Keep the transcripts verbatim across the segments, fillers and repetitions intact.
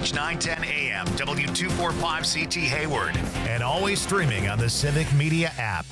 News nine ten A M, W two forty-five C T Hayward, and always streaming on the Civic Media app.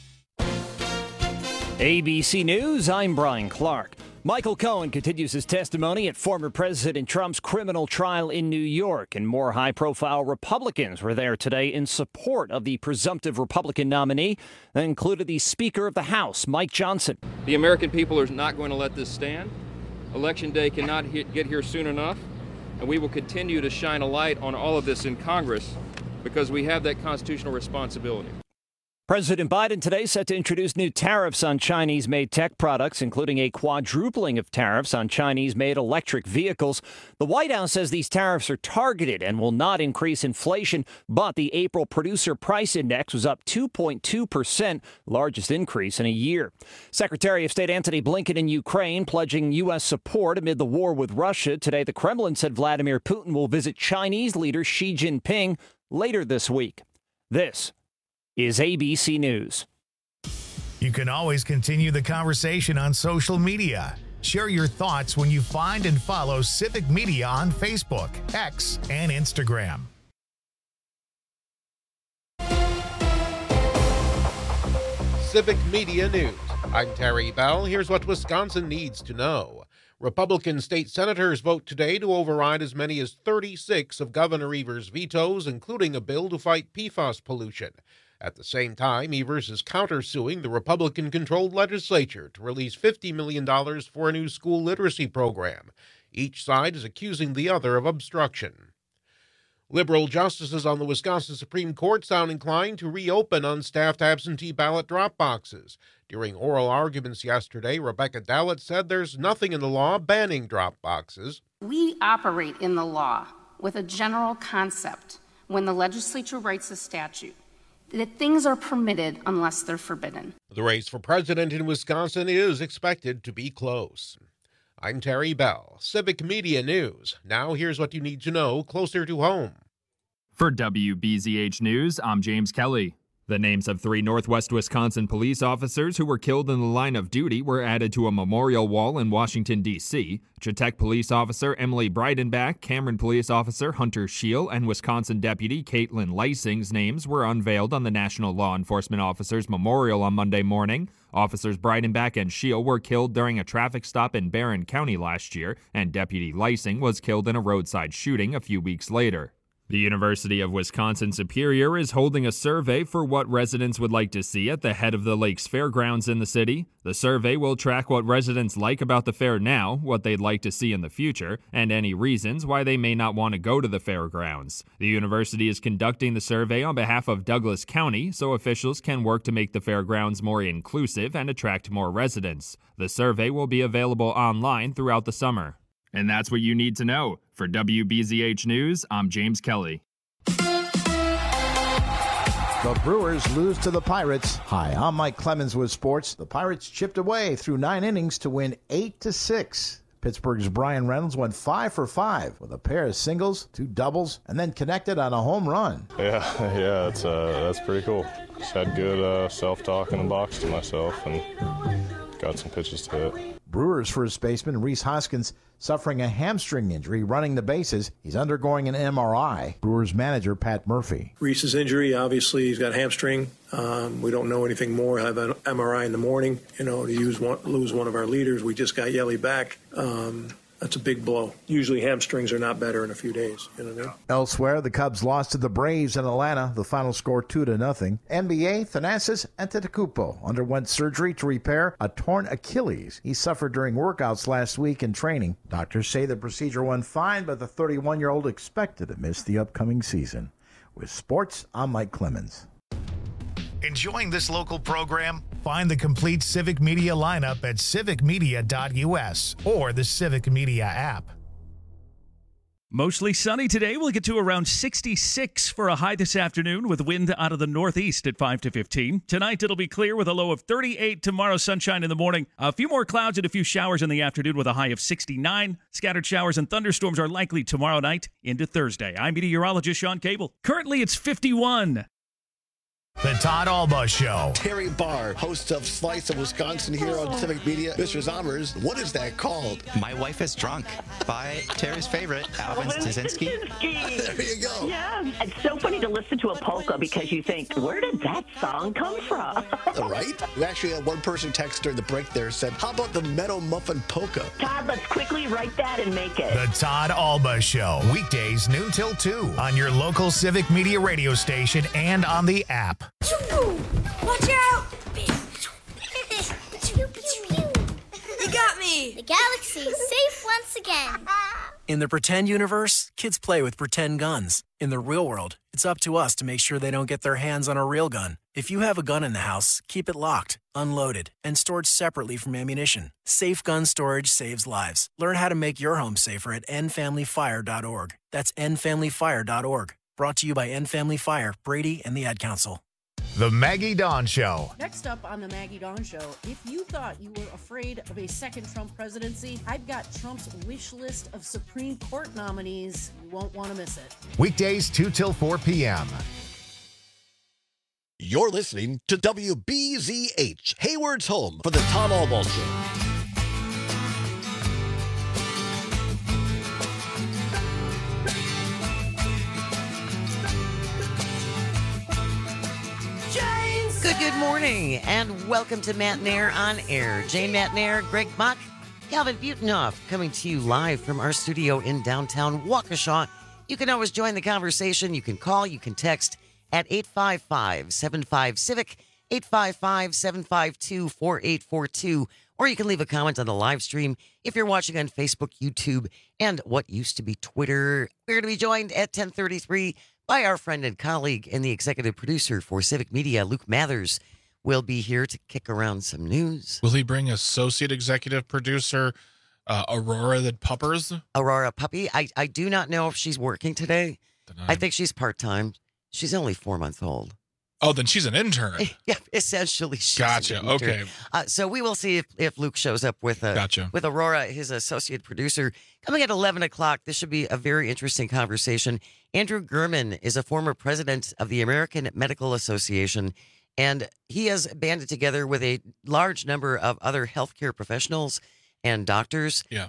A B C News, I'm Brian Clark. Michael Cohen continues his testimony at former President Trump's criminal trial in New York, and more high-profile Republicans were there today in support of the presumptive Republican nominee. That included the Speaker of the House, Mike Johnson. The American people are not going to let this stand. Election day cannot hit, get here soon enough, and we will continue to shine a light on all of this in Congress because we have that constitutional responsibility. President Biden today set to introduce new tariffs on Chinese-made tech products, including a quadrupling of tariffs on Chinese-made electric vehicles. The White House says these tariffs are targeted and will not increase inflation, but the April Producer Price Index was up two point two percent, largest increase in a year. Secretary of State Antony Blinken in Ukraine pledging U S support amid the war with Russia. Today, the Kremlin said Vladimir Putin will visit Chinese leader Xi Jinping later this week. This is A B C News. You can always continue the conversation on social media. Share your thoughts when you find and follow Civic Media on Facebook, X, and Instagram. Civic Media News. I'm Terry Bell. Here's what Wisconsin needs to know. Republican state senators vote today to override as many as thirty-six of Governor Evers' vetoes, including a bill to fight P FAS pollution. At the same time, Evers is countersuing the Republican-controlled legislature to release fifty million dollars for a new school literacy program. Each side is accusing the other of obstruction. Liberal justices on the Wisconsin Supreme Court sound inclined to reopen unstaffed absentee ballot drop boxes. During oral arguments yesterday, Rebecca Dallett said there's nothing in the law banning drop boxes. We operate in the law with a general concept when the legislature writes a statute, that things are permitted unless they're forbidden. The race for president in Wisconsin is expected to be close. I'm Terry Bell, Civic Media News. Now here's what you need to know closer to home. For W B Z H News, I'm James Kelly. The names of three Northwest Wisconsin police officers who were killed in the line of duty were added to a memorial wall in Washington, D C Chautauqua Police Officer Emily Breidenbach, Cameron Police Officer Hunter Scheel, and Wisconsin Deputy Caitlin Lysing's names were unveiled on the National Law Enforcement Officers Memorial on Monday morning. Officers Breidenbach and Scheel were killed during a traffic stop in Barron County last year, and Deputy Lysing was killed in a roadside shooting a few weeks later. The University of Wisconsin-Superior is holding a survey for what residents would like to see at the head of the lake's fairgrounds in the city. The survey will track what residents like about the fair now, what they'd like to see in the future, and any reasons why they may not want to go to the fairgrounds. The university is conducting the survey on behalf of Douglas County, so officials can work to make the fairgrounds more inclusive and attract more residents. The survey will be available online throughout the summer. And that's what you need to know. For W B Z H News, I'm James Kelly. The Brewers lose to the Pirates. Hi, I'm Mike Clemens with sports. The Pirates chipped away through nine innings to win eight to six. Pittsburgh's Brian Reynolds went five for five with a pair of singles, two doubles, and then connected on a home run. Yeah, yeah, it's uh, that's pretty cool. Just had good uh, self-talk in the box to myself and got some pitches to hit. Brewers first baseman Rhys Hoskins suffering a hamstring injury running the bases. He's undergoing an M R I. Brewers manager Pat Murphy. Rhys's injury, obviously, he's got hamstring. Um, we don't know anything more. Have an M R I in the morning. You know, to use one, lose one of our leaders. We just got Yelly back. Um, That's a big blow. Usually hamstrings are not better in a few days. You know what I mean? Elsewhere, the Cubs lost to the Braves in Atlanta. The final score two to nothing. N B A, Thanasis Antetokounmpo underwent surgery to repair a torn Achilles he suffered during workouts last week in training. Doctors say the procedure went fine, but the thirty-one-year-old expected to miss the upcoming season. With sports, I'm Mike Clemens. Enjoying this local program? Find the complete Civic Media lineup at civic media dot u s or the Civic Media app. Mostly sunny today. We'll get to around sixty-six for a high this afternoon with wind out of the northeast at five to fifteen. Tonight it'll be clear with a low of thirty-eight. Tomorrow sunshine in the morning. A few more clouds and a few showers in the afternoon with a high of sixty-nine. Scattered showers and thunderstorms are likely tomorrow night into Thursday. I'm meteorologist Sean Cable. Currently it's fifty-one. The Todd Alba Show. Terry Barr, host of Slice of Wisconsin here on Civic Media. Mister Zommers, what is that called? My Wife is Drunk by Terry's favorite, Alvin Staszynski. There you go. Yeah, it's so funny to listen to a polka because you think, where did that song come from? Right? We actually had one person text during the break there said, how about the Meadow Muffin Polka? Todd, let's quickly write that and make it. The Todd Alba Show. Weekdays noon till two on your local Civic Media radio station and on the app. Watch out! You got me! The galaxy is safe once again. In the pretend universe, kids play with pretend guns. In the real world, it's up to us to make sure they don't get their hands on a real gun. If you have a gun in the house, keep it locked, unloaded, and stored separately from ammunition. Safe gun storage saves lives. Learn how to make your home safer at end family fire dot org. That's end family fire dot org. Brought to you by End Family Fire, Brady, and the Ad Council. The Maggie Dawn Show. Next up on the Maggie Dawn Show, if you thought you were afraid of a second Trump presidency, I've got Trump's wish list of Supreme Court nominees. You won't want to miss it. Weekdays two till four p.m. You're listening to W B Z H, Hayward's home for the Todd Alba Show. Good, good morning, and welcome to Matt Nair on Air. Jane Matt Nair, Greg Mock, Calvin Butenoff, coming to you live from our studio in downtown Waukesha. You can always join the conversation. You can call, you can text at eight five five, seven five, CIVIC, eight five five, seven five two, four eight four two, or you can leave a comment on the live stream if you're watching on Facebook, YouTube, and what used to be Twitter. We're going to be joined at ten thirty-three by our friend and colleague and the executive producer for Civic Media, Luke Mathers, will be here to kick around some news. Will he bring associate executive producer uh, Aurora the Puppers? Aurora Puppy. I, I do not know if she's working today. Denied. I think she's part-time. She's only four months old. Oh, then she's an intern. Yeah, essentially. She's Gotcha. an intern. Okay. Uh, so we will see if, if Luke shows up with a, Gotcha. with Aurora, his associate producer. Coming at eleven o'clock, this should be a very interesting conversation. Andrew Gurman is a former president of the American Medical Association, and he has banded together with a large number of other healthcare professionals and doctors yeah.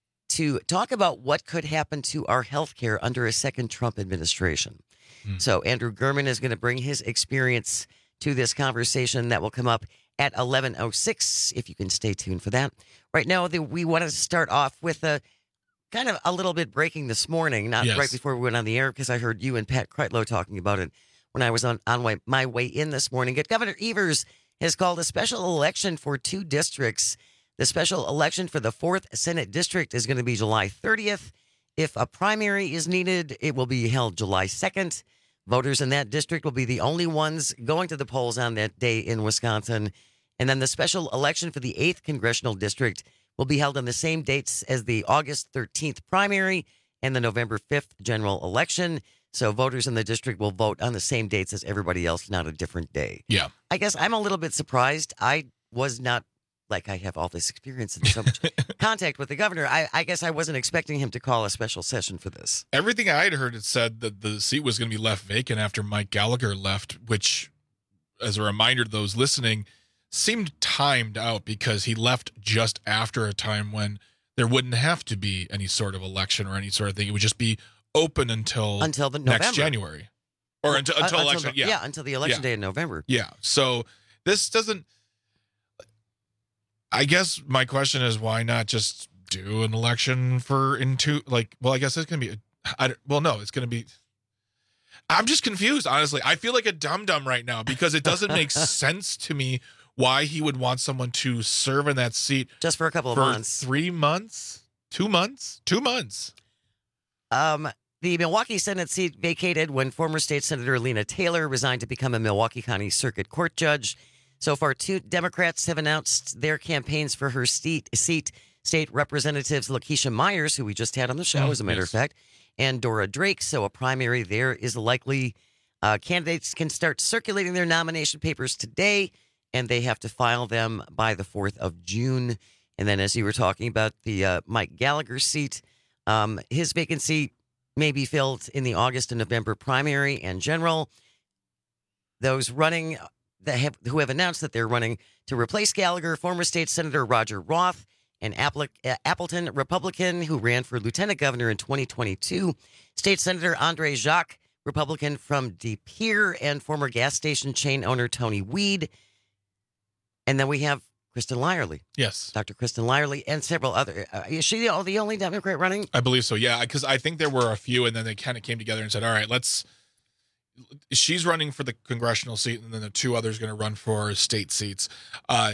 to talk about what could happen to our healthcare under a second Trump administration. Hmm. So Andrew Gurman is going to bring his experience to this conversation that will come up at eleven oh six, if you can stay tuned for that. Right now, the, we want to start off with a kind of a little bit breaking this morning, not yes. right before we went on the air, because I heard you and Pat Kreitlow talking about it when I was on, on my, my way in this morning. Governor Evers has called a special election for two districts. The special election for the fourth Senate District is going to be July thirtieth. If a primary is needed, it will be held July second. Voters in that district will be the only ones going to the polls on that day in Wisconsin. And then the special election for the eighth Congressional District will be held on the same dates as the August thirteenth primary and the November fifth general election. So voters in the district will vote on the same dates as everybody else, not a different day. Yeah. I guess I'm a little bit surprised. I was not, like I have all this experience and so much contact with the governor. I, I guess I wasn't expecting him to call a special session for this. Everything I had heard, it said that the seat was going to be left vacant after Mike Gallagher left, which, as a reminder to those listening, seemed timed out because he left just after a time when there wouldn't have to be any sort of election or any sort of thing. It would just be open until until the next November. January, or until Uh, until until election. the- yeah, yeah, until the election Yeah. day in November. Yeah. So this doesn't. I guess my question is, why not just do an election for into like? Well, I guess it's gonna be. A, I, don't- well, no, it's gonna be. I'm just confused, honestly. I feel like a dum dum right now because it doesn't make sense to me why he would want someone to serve in that seat just for a couple of for months, three months, two months, two months. Um, the Milwaukee Senate seat vacated when former state senator Lena Taylor resigned to become a Milwaukee County Circuit Court judge. So far, two Democrats have announced their campaigns for her seat. seat. State Representatives Lakeisha Myers, who we just had on the show, Oh, as a matter yes. of fact, and Dora Drake. So a primary there is likely. Uh, candidates can start circulating their nomination papers today, and they have to file them by the fourth of June. And then, as you were talking about the uh, Mike Gallagher seat, um, his vacancy may be filled in the August and November primary and general. those running that have, who have announced that they're running to replace Gallagher, former state senator Roger Roth, and Appleton, Republican, who ran for lieutenant governor in twenty twenty-two, state senator Andre Jacques, Republican from De Pere, and former gas station chain owner Tony Weed. And then we have Kristen Lyerly. Yes. Doctor Kristen Lyerly and several other. Uh, is she the, the only Democrat running? I believe so, yeah, because I think there were a few, and then they kind of came together and said, all right, let's. She's running for the congressional seat, and then the two others going to run for state seats. Uh,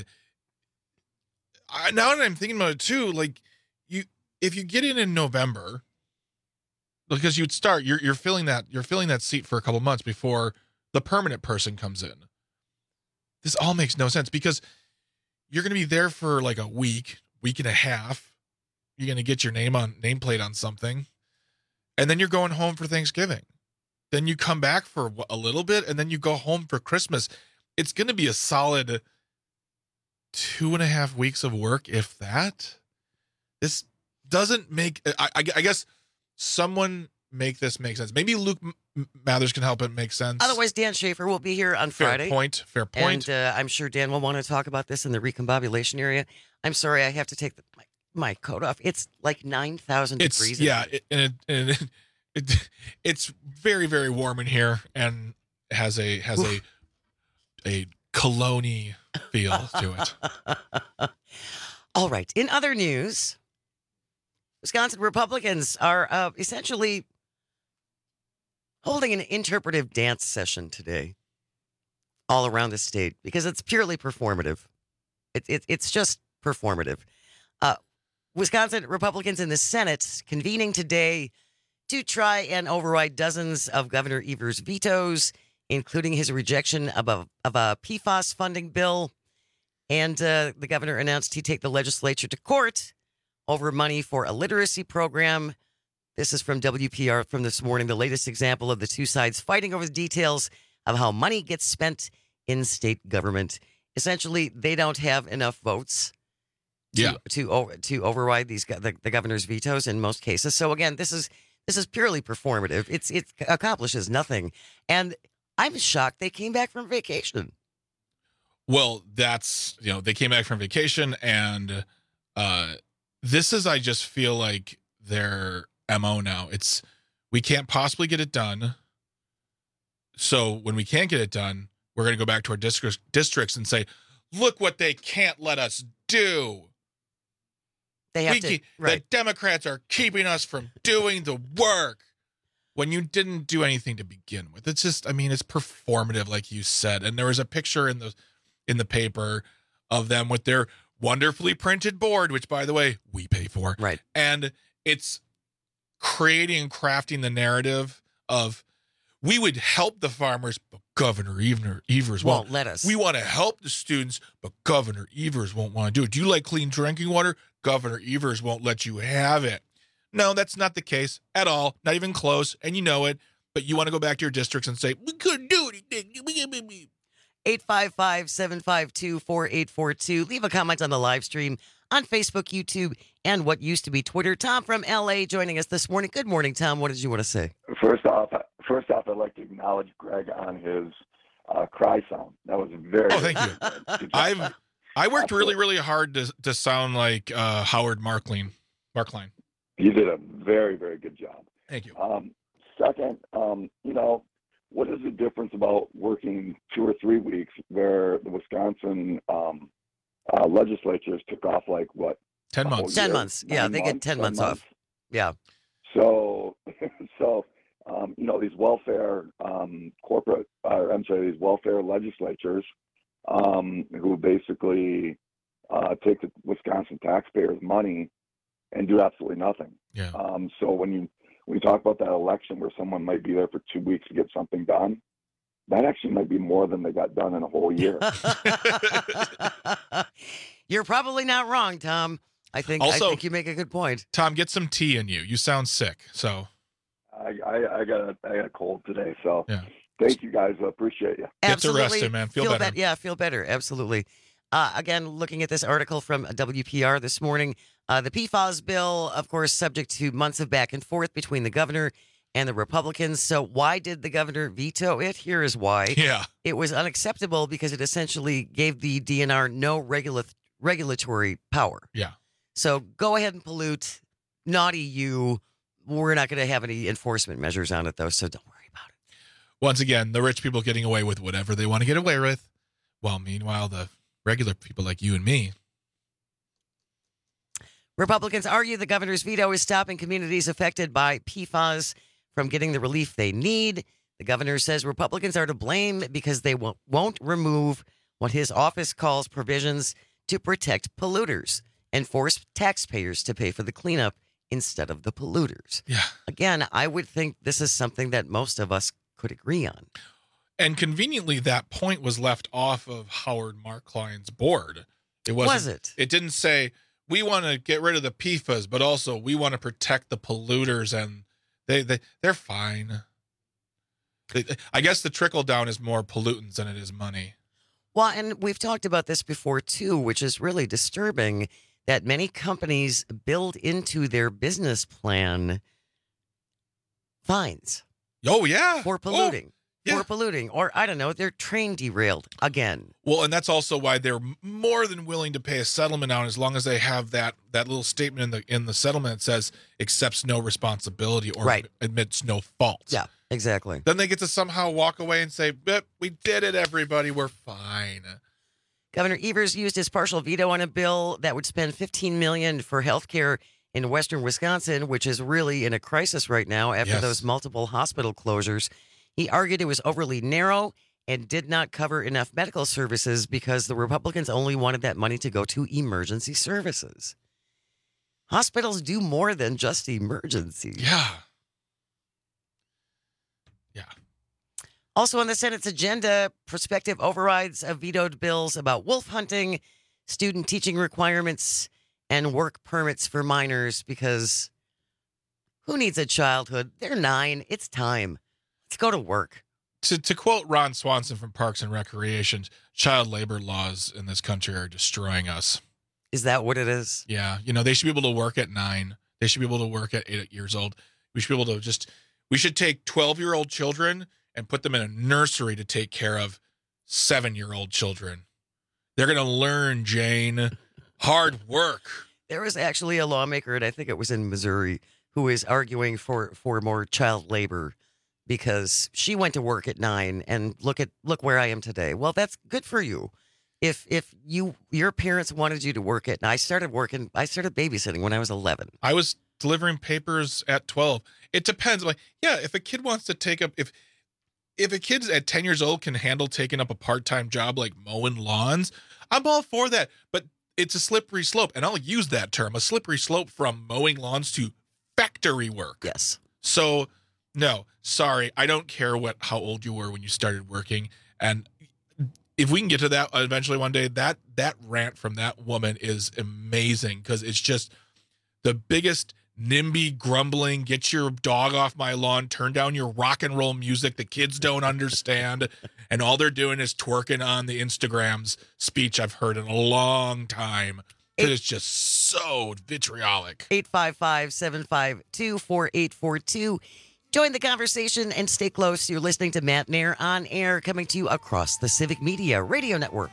I, now that I'm thinking about it too, like you, if you get in in November, because you'd start, you're you're filling that you're filling that seat for a couple months before the permanent person comes in. This all makes no sense because you're going to be there for like a week, week and a half. You're going to get your name on nameplate on something, and then you're going home for Thanksgiving. Then you come back for a little bit, and then you go home for Christmas. It's going to be a solid two and a half weeks of work, if that. This doesn't make. I, I, I guess someone make this make sense. Maybe Luke Mathers can help it make sense. Otherwise, Dan Schaefer will be here on fair Friday. Fair point. Fair point. And uh, I'm sure Dan will want to talk about this in the recombobulation area. I'm sorry, I have to take the, my, my coat off. It's like nine thousand degrees. Yeah, it, and, it, and it, it, it's very, very warm in here, and has a has a a cologne feel to it. All right. In other news, Wisconsin Republicans are uh, essentially holding an interpretive dance session today all around the state because it's purely performative. It, it, it's just performative. Uh, Wisconsin Republicans in the Senate convening today to try and override dozens of Governor Evers' vetoes, including his rejection of a, of a P FAS funding bill. And uh, the governor announced he'd take the legislature to court over money for a literacy program. This is from W P R from this morning, the latest example of the two sides fighting over the details of how money gets spent in state government. Essentially, they don't have enough votes to yeah. to, to override these the, the governor's vetoes in most cases. So again, this is this is purely performative. It's it accomplishes nothing. And I'm shocked they came back from vacation. Well, that's, you know, they came back from vacation, and uh, this is, I just feel like their M O now. It's, we can't possibly get it done. So when we can't get it done, we're going to go back to our districts, districts and say, look what they can't let us do. They have we to, keep, right. The Democrats are keeping us from doing the work when you didn't do anything to begin with. It's just, I mean, it's performative, like you said. And there was a picture in the in the paper of them with their wonderfully printed board, which, by the way, we pay for. Right. And it's creating and crafting the narrative of, we would help the farmers, but Governor Evers won't, won't let us. We want to help the students, but Governor Evers won't want to do it. Do you like clean drinking water? Governor Evers won't let you have it. No, that's not the case at all. Not even close. And you know it. But you want to go back to your districts and say, we couldn't do anything. eight five five, seven five two, four eight four two. Leave a comment on the live stream on Facebook, YouTube, and what used to be Twitter. Tom from L A joining us this morning. Good morning, Tom. What did you want to say? First off, first off, I'd like to acknowledge Greg on his uh, cry sound. That was very. Oh, thank you. I've I worked really, really hard to to sound like uh, Howard Markline. Markline. You did a very, very good job. Thank you. Um, second, um, you know, what is the difference about working two or three weeks where the Wisconsin um, uh, legislatures took off like what? Ten months. Ten months. Yeah, they get ten months off. Yeah. So, so um, you know, these welfare um, corporate, uh, I'm sorry, these welfare legislatures um, who basically uh, take the Wisconsin taxpayers' money and do absolutely nothing. Yeah. Um, so when you when you talk about that election where someone might be there for two weeks to get something done, that actually might be more than they got done in a whole year. You're probably not wrong, Tom. I think also, I think you make a good point. Tom, get some tea in you. You sound sick. So I I, I got a I got a cold today. So yeah. Thank you guys. I appreciate you. Get Absolutely. to rested, man. Feel, feel better. Be- yeah, feel better. Absolutely. Uh, again, looking at this article from W P R this morning, uh, the P FAS bill, of course, subject to months of back and forth between the governor and the Republicans. So why did the governor veto it? Here is why. Yeah. It was unacceptable because it essentially gave the D N R no regula- regulatory power. Yeah. So go ahead and pollute. Naughty you. We're not going to have any enforcement measures on it, though, so don't worry about it. Once again, the rich people getting away with whatever they want to get away with, while meanwhile the regular people like you and me. Republicans argue the governor's veto is stopping communities affected by P FAS from getting the relief they need. The governor says Republicans are to blame because they won't, won't remove what his office calls provisions to protect polluters and force taxpayers to pay for the cleanup instead of the polluters. Yeah. Again, I would think this is something that most of us could agree on. And conveniently, that point was left off of Howard Markline's board. It wasn't, Was it? It didn't say, we want to get rid of the P FAS, but also we want to protect the polluters, and they, they, they're fine. They, I guess the trickle down is more pollutants than it is money. Well, and we've talked about this before, too, which is really disturbing, that many companies build into their business plan fines. Oh, yeah. For polluting. Oh, yeah. For polluting. Or, I don't know, their train derailed again. Well, and that's also why they're more than willing to pay a settlement out as long as they have that, that little statement in the in the settlement that says accepts no responsibility or right. admits no fault. Yeah, exactly. Then they get to somehow walk away and say, but we did it, everybody. We're fine. Governor Evers used his partial veto on a bill that would spend fifteen million dollars for health care in western Wisconsin, which is really in a crisis right now after Yes. those multiple hospital closures. He argued it was overly narrow and did not cover enough medical services because the Republicans only wanted that money to go to emergency services. Hospitals do more than just emergencies. Yeah. Yeah. Also on the Senate's agenda, prospective overrides of vetoed bills about wolf hunting, student teaching requirements, and work permits for minors because who needs a childhood? They're nine. It's time. Let's go to work. To to quote Ron Swanson from Parks and Recreation, child labor laws in this country are destroying us. Is that what it is? Yeah. You know, they should be able to work at nine. They should be able to work at eight years old. We should be able to just, we should take twelve-year-old children and put them in a nursery to take care of seven-year-old children. They're going to learn, Jane, hard work. There was actually a lawmaker, and I think it was in Missouri, who is arguing for, for more child labor because she went to work at nine and look at look where I am today. Well, that's good for you. If if you your parents wanted you to work at, I started working, I started babysitting when I was eleven. I was delivering papers at twelve. It depends. Like, yeah, if a kid wants to take up, if if a kid at ten years old can handle taking up a part-time job like mowing lawns, I'm all for that. But it's a slippery slope, and I'll use that term, a slippery slope from mowing lawns to factory work. Yes. So, no, sorry, I don't care what how old you were when you started working. And if we can get to that eventually one day, that that rant from that woman is amazing because it's just the biggest NIMBY grumbling, get your dog off my lawn, turn down your rock and roll music the kids don't understand, and all they're doing is twerking on the Instagrams speech I've heard in a long time. It is just so vitriolic. eight five five, seven five two, four eight four two. Join the conversation and stay close. You're listening to Matt Nair on air, coming to you across the Civic Media Radio Network.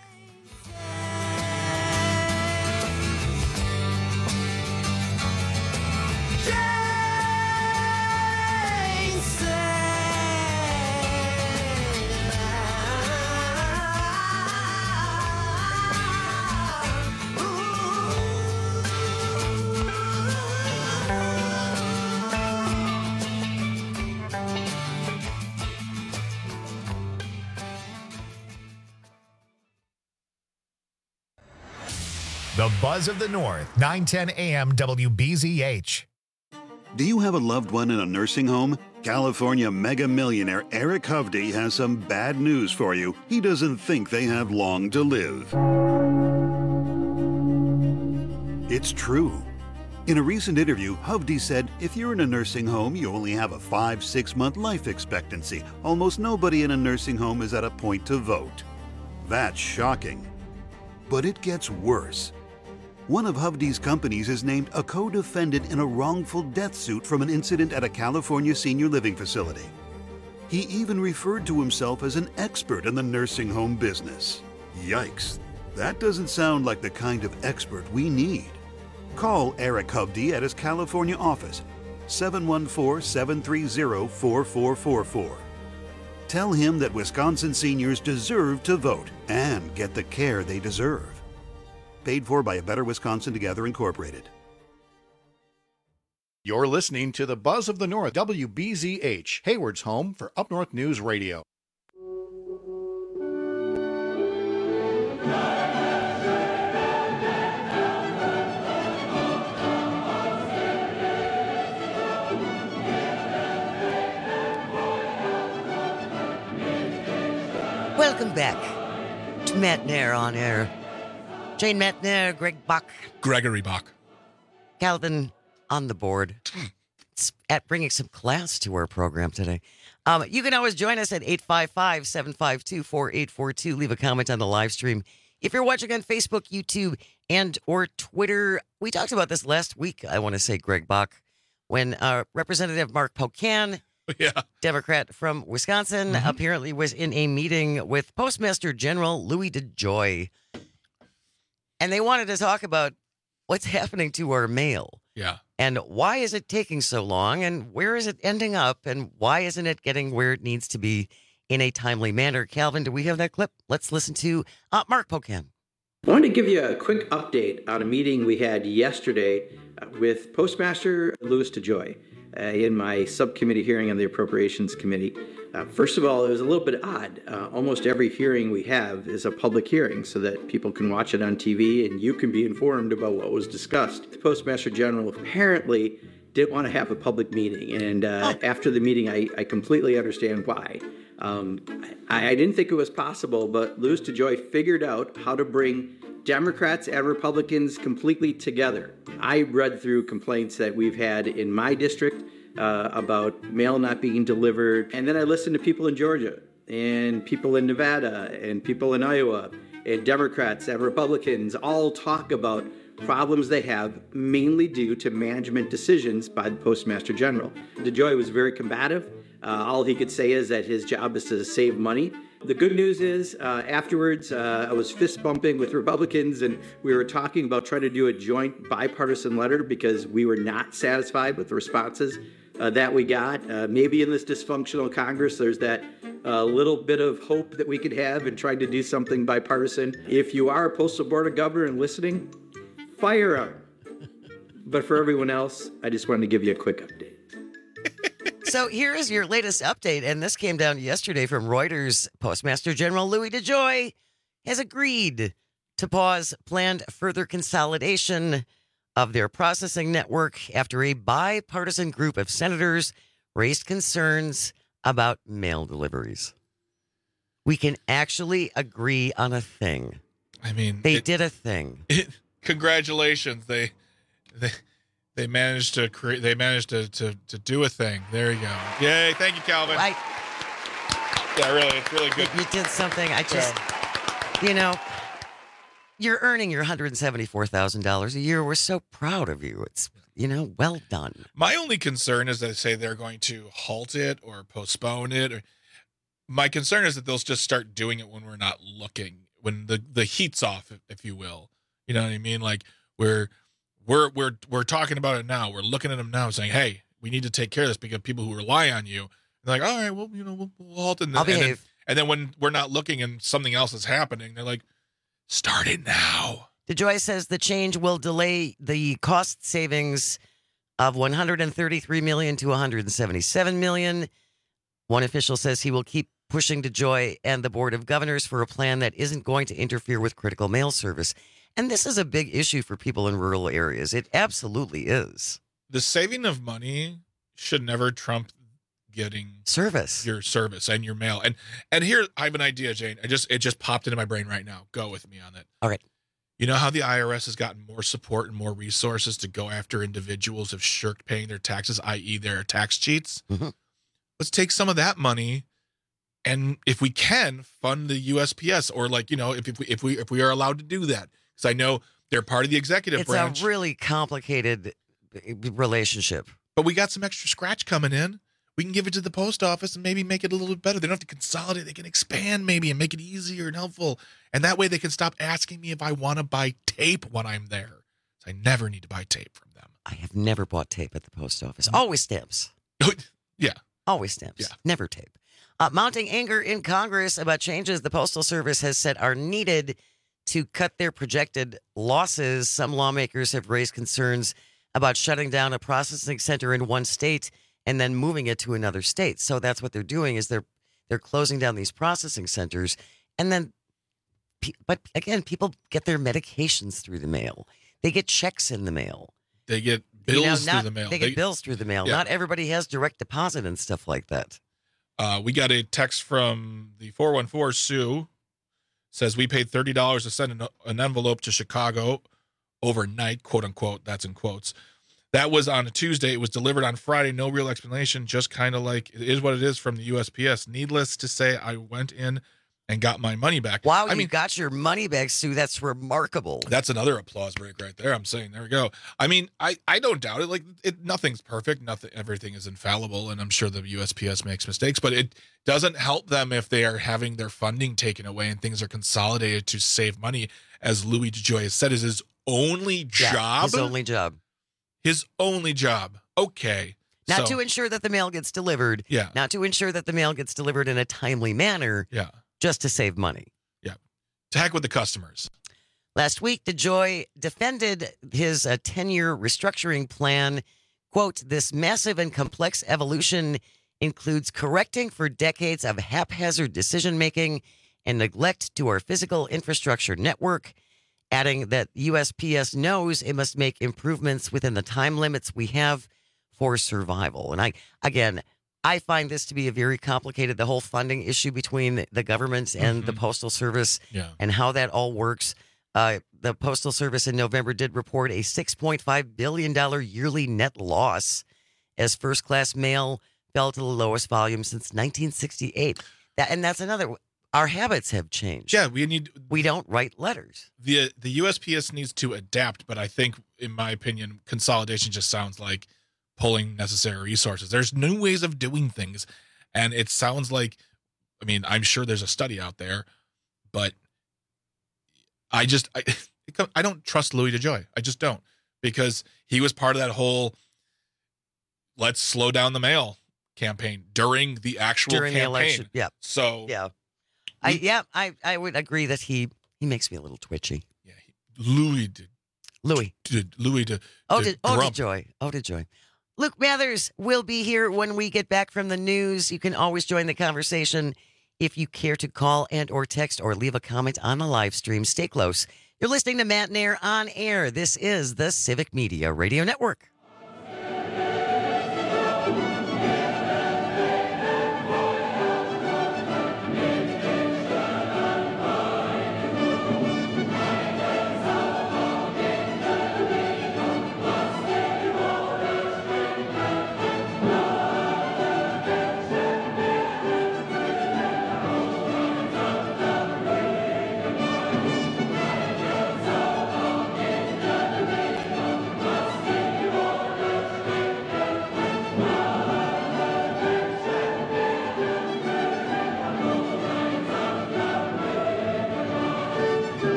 The Buzz of the North, nine ten A M W B Z H. Do you have a loved one in a nursing home? California mega millionaire Eric Hovde has some bad news for you. He doesn't think they have long to live. It's true. In a recent interview, Hovde said, if you're in a nursing home, you only have a five, six month life expectancy. Almost nobody in a nursing home is at a point to vote. That's shocking. But it gets worse. One of Hovde's companies is named a co-defendant in a wrongful death suit from an incident at a California senior living facility. He even referred to himself as an expert in the nursing home business. Yikes. That doesn't sound like the kind of expert we need. Call Eric Hovde at his California office, seven one four, seven three zero, four four four four. Tell him that Wisconsin seniors deserve to vote and get the care they deserve. Paid for by A Better Wisconsin Together, Incorporated. You're listening to the Buzz of the North, W B Z H, Hayward's home for Up North News Radio. Welcome back to Matt Nair on air. Jane Matt Nair, Greg Bach. Gregory Bach. Calvin on the board. It's at bringing some class to our program today. Um, you can always join us at eight five five, seven five two, four eight four two. Leave a comment on the live stream. If you're watching on Facebook, YouTube, and or Twitter, we talked about this last week, I want to say, Greg Bach, when uh, Representative Mark Pocan, yeah. Democrat from Wisconsin, mm-hmm. apparently was in a meeting with Postmaster General Louis DeJoy. And they wanted to talk about what's happening to our mail. Yeah. And why is it taking so long? And where is it ending up? And why isn't it getting where it needs to be in a timely manner? Calvin, do we have that clip? Let's listen to uh, Mark Pocan. I wanted to give you a quick update on a meeting we had yesterday uh, with Postmaster Louis DeJoy uh, in my subcommittee hearing on the Appropriations Committee. Uh, first of all, it was a little bit odd. Uh, almost every hearing we have is a public hearing so that people can watch it on T V and you can be informed about what was discussed. The Postmaster General apparently didn't want to have a public meeting, and uh, oh. after the meeting, I, I completely understand why. Um, I, I didn't think it was possible, but Louis DeJoy figured out how to bring Democrats and Republicans completely together. I read through complaints that we've had in my district uh, about mail not being delivered, and then I listened to people in Georgia and people in Nevada and people in Iowa, and Democrats and Republicans all talk about problems they have mainly due to management decisions by the Postmaster General. DeJoy was very combative. Uh, all he could say is that his job is to save money. The good news is, uh, afterwards, uh, I was fist bumping with Republicans, and we were talking about trying to do a joint bipartisan letter because we were not satisfied with the responses uh, that we got. Uh, maybe in this dysfunctional Congress, there's that uh, little bit of hope that we could have in trying to do something bipartisan. If you are a Postal Board of Governor and listening, fire him. But for everyone else, I just wanted to give you a quick update. So here is your latest update, and this came down yesterday from Reuters. Postmaster General Louis DeJoy has agreed to pause planned further consolidation of their processing network after a bipartisan group of senators raised concerns about mail deliveries. We can actually agree on a thing. I mean, they it, did a thing. It, congratulations. They, they, They managed to create. They managed to, to to do a thing. There you go. Yay! Thank you, Calvin. I, yeah, really, it's really good. You, you did something. I just, yeah. you know, you're earning your one hundred seventy-four thousand dollars a year. We're so proud of you. It's, you know, well done. My only concern is that they say they're going to halt it or postpone it. Or, my concern is that they'll just start doing it when we're not looking, when the the heat's off, if, if you will. You know what I mean? Like we're. We're we're we're talking about it now. We're looking at them now, saying, "Hey, we need to take care of this because people who rely on you." They're like, "All right, well, you know, we'll, we'll halt." And then, I'll behave. And then, and then when we're not looking and something else is happening, they're like, "Start it now." DeJoy says the change will delay the cost savings of one hundred thirty-three million dollars to one hundred seventy-seven million dollars. One official says he will keep pushing DeJoy and the Board of Governors for a plan that isn't going to interfere with critical mail service. And this is a big issue for people in rural areas. It absolutely is. The saving of money should never trump getting service, your service and your mail. And and here I have an idea, Jane. I just it just popped into my brain right now. Go with me on it. All right. You know how the I R S has gotten more support and more resources to go after individuals who've shirked paying their taxes, that is their tax cheats? Mm-hmm. Let's take some of that money and, if we can, fund the U S P S, or like, you know, if, if we if we if we are allowed to do that. Because I know They're part of the executive it's branch. a really complicated relationship. But we got some extra scratch coming in. We can give it to the post office and maybe make it a little bit better. They don't have to consolidate. They can expand maybe and make it easier and helpful. And that way they can stop asking me if I want to buy tape when I'm there. So I never need to buy tape from them. I have never bought tape at the post office. Always stamps. Yeah. Always stamps. Yeah. Never tape. Uh, mounting anger in Congress about changes the Postal Service has said are needed to cut their projected losses. Some lawmakers have raised concerns about shutting down a processing center in one state and then moving it to another state. So that's what they're doing is they're they're closing down these processing centers. And then, but again, people get their medications through the mail. They get checks in the mail. They get bills you know, not, through the mail. They get they, bills through the mail. Yeah. Not everybody has direct deposit and stuff like that. Uh, we got a text from the four one four, Sue. Says we paid thirty dollars to send an, an envelope to Chicago overnight, quote unquote. That's in quotes. That was on a Tuesday. It was delivered on Friday. No real explanation. Just kind of like it is what it is from the U S P S. Needless to say, I went in and got my money back. Wow, I you mean, got your money back, Sue. That's remarkable. That's another applause break right there. I'm saying, there we go. I mean, I, I don't doubt it. Like, it, nothing's perfect. Nothing, everything is infallible, and I'm sure the U S P S makes mistakes. But it doesn't help them if they are having their funding taken away and things are consolidated to save money, as Louis DeJoy has said is his only yeah, job. His only job. His only job. Okay. Not so, to ensure that the mail gets delivered. Yeah. Not to ensure that the mail gets delivered in a timely manner. Yeah. Just to save money. Yeah. To heck with the customers. Last week, DeJoy defended his uh, ten-year restructuring plan. Quote, this massive and complex evolution includes correcting for decades of haphazard decision-making and neglect to our physical infrastructure network, adding that U S P S knows it must make improvements within the time limits we have for survival. And I, again, I find this to be a very complicated, the whole funding issue between the government and mm-hmm. the Postal Service yeah. and how that all works. Uh, the Postal Service in November did report a six point five billion dollars yearly net loss as first-class mail fell to the lowest volume since nineteen sixty-eight. That, and that's another, our habits have changed. Yeah, we need. We don't write letters. The the U S P S needs to adapt, but I think, in my opinion, consolidation just sounds like pulling necessary resources. There's new ways of doing things, and it sounds like, I mean, I'm sure there's a study out there, but I just, I, I don't trust Louis DeJoy. I just don't, because he was part of that whole let's slow down the mail campaign during the actual during campaign. the election. Yeah. So yeah, I yeah I I would agree that he he makes me a little twitchy. Yeah, he, Louis did. Louis did Louis did. Oh, did oh, DeJoy. Oh, DeJoy. Luke Mathers will be here when we get back from the news. You can always join the conversation if you care to call and or text or leave a comment on the live stream. Stay close. You're listening to Matt Nair on air. This is the Civic Media Radio Network.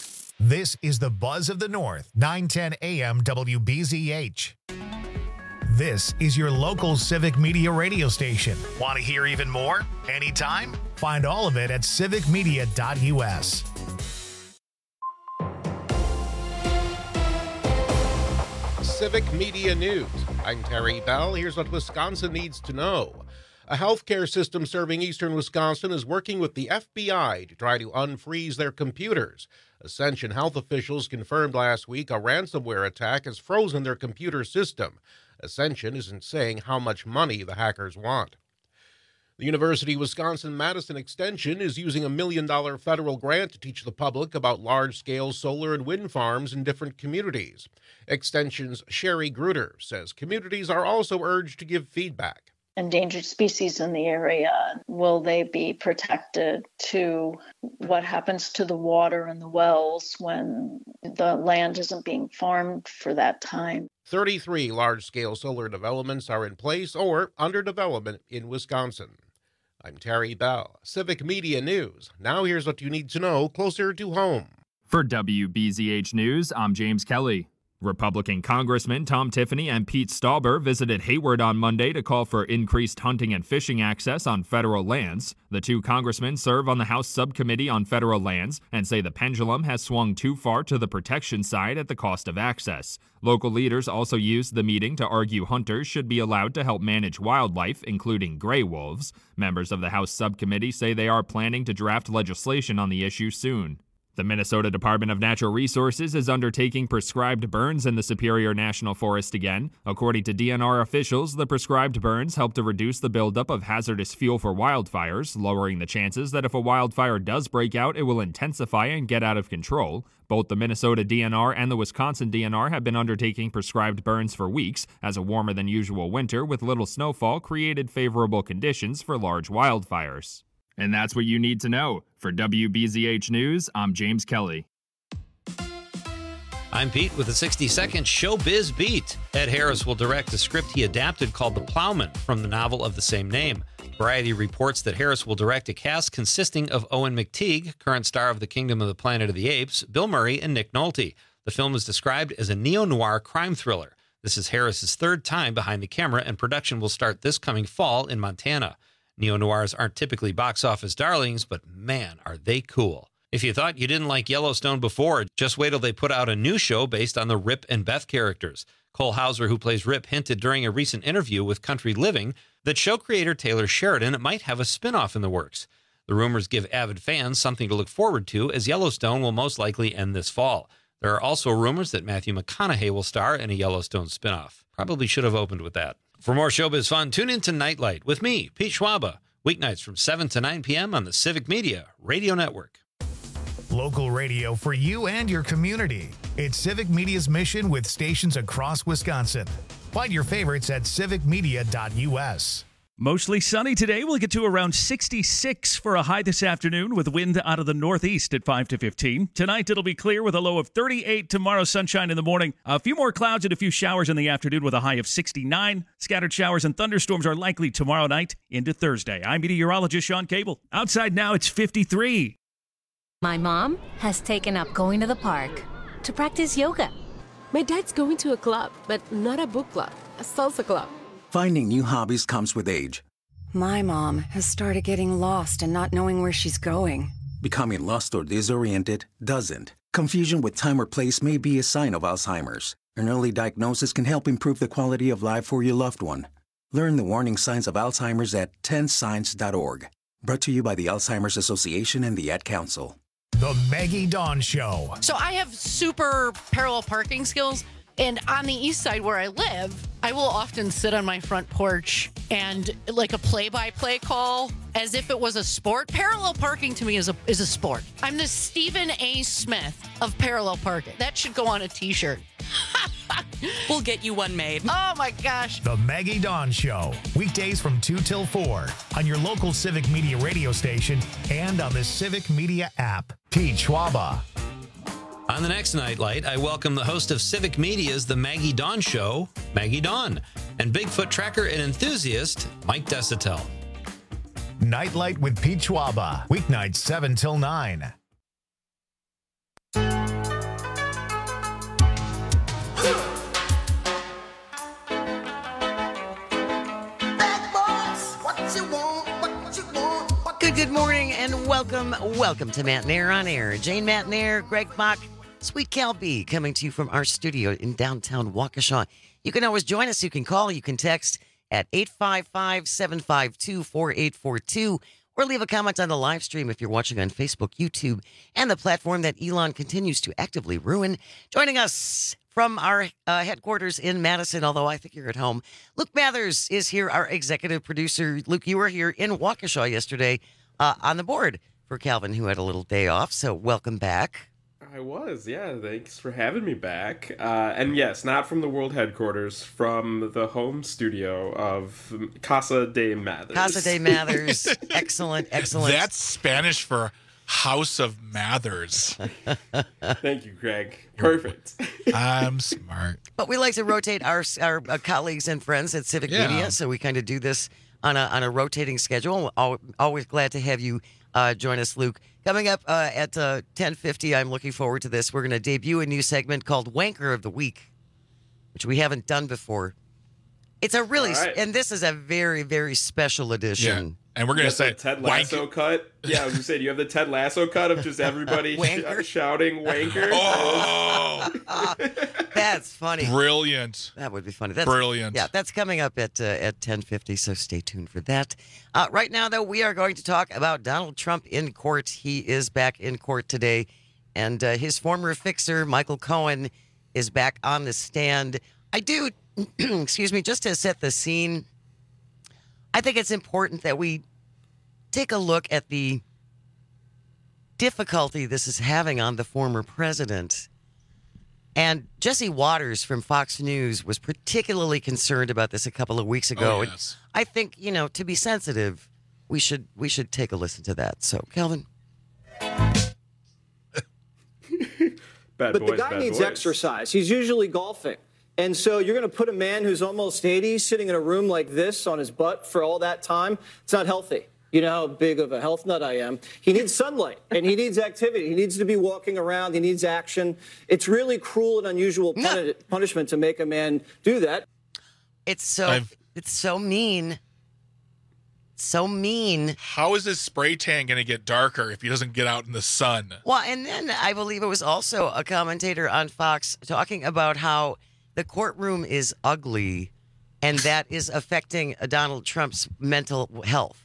This is the Buzz of the North, nine ten A M W B Z H. This is your local Civic Media radio station. Want to hear even more? Anytime? Find all of it at civic media dot u s. Civic Media News. I'm Terry Bell. Here's what Wisconsin needs to know. A healthcare system serving eastern Wisconsin is working with the F B I to try to unfreeze their computers. Ascension health officials confirmed last week a ransomware attack has frozen their computer system. Ascension isn't saying how much money the hackers want. The University of Wisconsin-Madison Extension is using a million-dollar federal grant to teach the public about large-scale solar and wind farms in different communities. Extension's Sherry Gruder says communities are also urged to give feedback. Endangered species in the area, will they be protected? To what happens to the water and the wells when the land isn't being farmed for that time? thirty-three large-scale solar developments are in place or under development in Wisconsin. I'm Terry Bell, Civic Media News. Now here's what you need to know closer to home. For W B Z H News, I'm James Kelly. Republican Congressman Tom Tiffany and Pete Stauber visited Hayward on Monday to call for increased hunting and fishing access on federal lands. The two congressmen serve on the House Subcommittee on Federal Lands and say the pendulum has swung too far to the protection side at the cost of access. Local leaders also used the meeting to argue hunters should be allowed to help manage wildlife, including gray wolves. Members of the House Subcommittee say they are planning to draft legislation on the issue soon. The Minnesota Department of Natural Resources is undertaking prescribed burns in the Superior National Forest again. According to D N R officials, the prescribed burns help to reduce the buildup of hazardous fuel for wildfires, lowering the chances that if a wildfire does break out, it will intensify and get out of control. Both the Minnesota D N R and the Wisconsin D N R have been undertaking prescribed burns for weeks, as a warmer than usual winter with little snowfall created favorable conditions for large wildfires. And that's what you need to know. For W B Z H News, I'm James Kelly. I'm Pete with a sixty-second Showbiz Beat. Ed Harris will direct a script he adapted called The Plowman from the novel of the same name. Variety reports that Harris will direct a cast consisting of Owen McTeague, current star of The Kingdom of the Planet of the Apes, Bill Murray, and Nick Nolte. The film is described as a neo-noir crime thriller. This is Harris's third time behind the camera, and production will start this coming fall in Montana. Neo-noirs aren't typically box office darlings, but man, are they cool. If you thought you didn't like Yellowstone before, just wait till they put out a new show based on the Rip and Beth characters. Cole Hauser, who plays Rip, hinted during a recent interview with Country Living that show creator Taylor Sheridan might have a spin-off in the works. The rumors give avid fans something to look forward to, as Yellowstone will most likely end this fall. There are also rumors that Matthew McConaughey will star in a Yellowstone spin-off. Probably should have opened with that. For more showbiz fun, tune in to Nightlight with me, Pete Schwaba, weeknights from seven to nine p.m. on the Civic Media Radio Network. Local radio for you and your community. It's Civic Media's mission with stations across Wisconsin. Find your favorites at civic media dot u s. Mostly sunny today. We'll get to around sixty-six for a high this afternoon with wind out of the northeast at five to fifteen. Tonight it'll be clear with a low of thirty-eight. Tomorrow sunshine in the morning. A few more clouds and a few showers in the afternoon with a high of sixty-nine. Scattered showers and thunderstorms are likely tomorrow night into Thursday. I'm meteorologist Sean Cable. Outside now it's fifty-three. My mom has taken up going to the park to practice yoga. My dad's going to a club, but not a book club, a salsa club. Finding new hobbies comes with age. My mom has started getting lost and not knowing where she's going. Becoming lost or disoriented doesn't. Confusion with time or place may be a sign of Alzheimer's. An early diagnosis can help improve the quality of life for your loved one. Learn the warning signs of Alzheimer's at ten signs dot org. Brought to you by the Alzheimer's Association and the Ad Council. The Maggie Dawn Show. So I have super parallel parking skills. And on the east side where I live, I will often sit on my front porch and like a play-by-play call as if it was a sport. Parallel parking to me is a is a sport. I'm the Stephen A. Smith of parallel parking. That should go on a t-shirt. We'll get you one made. Oh my gosh. The Maggie Dawn Show. Weekdays from two till four on your local Civic Media radio station and on the Civic Media app. Pete Schwaba. On the next Nightlight, I welcome the host of Civic Media's The Maggie Dawn Show, Maggie Dawn, and Bigfoot tracker and enthusiast, Mike Desitel. Nightlight with Pete Schwaba. Weeknights seven till nine. Good morning and welcome, welcome to Matt Nair on Air. Jane Matt Nair, Greg Mock, Sweet Cal B, coming to you from our studio in downtown Waukesha. You can always join us. You can call, you can text at eight five five, seven five two, four eight four two, or leave a comment on the live stream if you're watching on Facebook, YouTube, and the platform that Elon continues to actively ruin. Joining us from our uh, headquarters in Madison, although I think you're at home, Luke Mathers is here, our executive producer. Luke, you were here in Waukesha yesterday uh, on the board for Calvin, who had a little day off, so welcome back. I was, yeah. Thanks for having me back. Uh, and yes, not from the world headquarters, from the home studio of Casa de Mathers. Casa de Mathers. Excellent, excellent. That's Spanish for House of Mathers. Thank you, Greg. Perfect. I'm smart. But we like to rotate our our uh, colleagues and friends at Civic Yeah. Media, so we kind of do this on a on a rotating schedule. Al- Always glad to have you uh, join us, Luke. Coming up uh, at uh, ten fifty, I'm looking forward to this. We're going to debut a new segment called Wanker of the Week, which we haven't done before. It's a really, All right. and this is a very, very special edition. And we're You going have to say the Ted Lasso wank- cut. Yeah, I was gonna say, do you have the Ted Lasso cut of just everybody Wanker? sh- shouting "wanker"? Oh, That's funny. brilliant. That would be funny. That's, Brilliant. Yeah, that's coming up at uh, at ten fifty, so stay tuned for that. Uh, right now, though, we are going to talk about Donald Trump in court. He is back in court today, and uh, his former fixer, Michael Cohen, is back on the stand. I do, excuse me, just to set the scene, I think it's important that we take a look at the difficulty this is having on the former president. And Jesse Waters from Fox News was particularly concerned about this a couple of weeks ago. Oh, And yes. I think, you know, to be sensitive, we should we should take a listen to that. So, Kelvin. Bad But boys, the guy bad needs boys. exercise. He's usually golfing. And so you're going to put a man who's almost eighty sitting in a room like this on his butt for all that time? It's not healthy. You know how big of a health nut I am. He needs sunlight and he needs activity. He needs to be walking around. He needs action. It's really cruel and unusual puni- punishment to make a man do that. It's so it's so mean. So mean. How is his spray tan going to get darker if he doesn't get out in the sun? Well, and then I believe it was also a commentator on Fox talking about how the courtroom is ugly and that is affecting Donald Trump's mental health.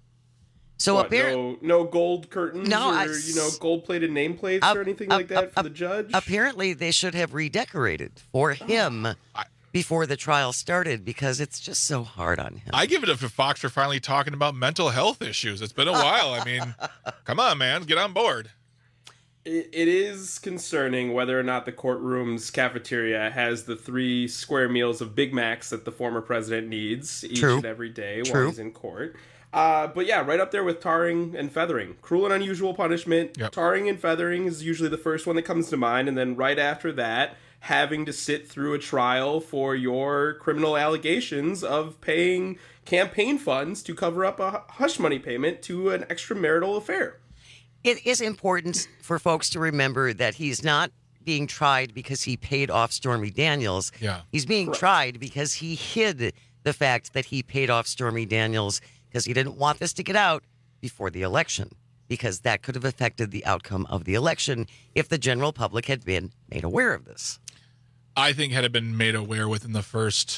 So What, apparently, no, no gold curtains No, or I- you know gold-plated nameplates or anything like that for the judge. apparently they should have redecorated for him before the trial started because it's just so hard on him. I give it up to Fox for finally talking about mental health issues. It's been a while. I mean, come on, man, get on board. It, it is concerning whether or not the courtroom's cafeteria has the three square meals of Big Macs that the former president needs each True. and every day True. while he's in court. Uh, but yeah, right up there with tarring and feathering. Cruel and unusual punishment. Yep. Tarring and feathering is usually the first one that comes to mind. And then right after that, having to sit through a trial for your criminal allegations of paying campaign funds to cover up a hush money payment to an extramarital affair. It is important for folks to remember that he's not being tried because he paid off Stormy Daniels. Yeah. He's being tried because he hid the fact that he paid off Stormy Daniels because he didn't want this to get out before the election, because that could have affected the outcome of the election if the general public had been made aware of this. I think had it been made aware within the first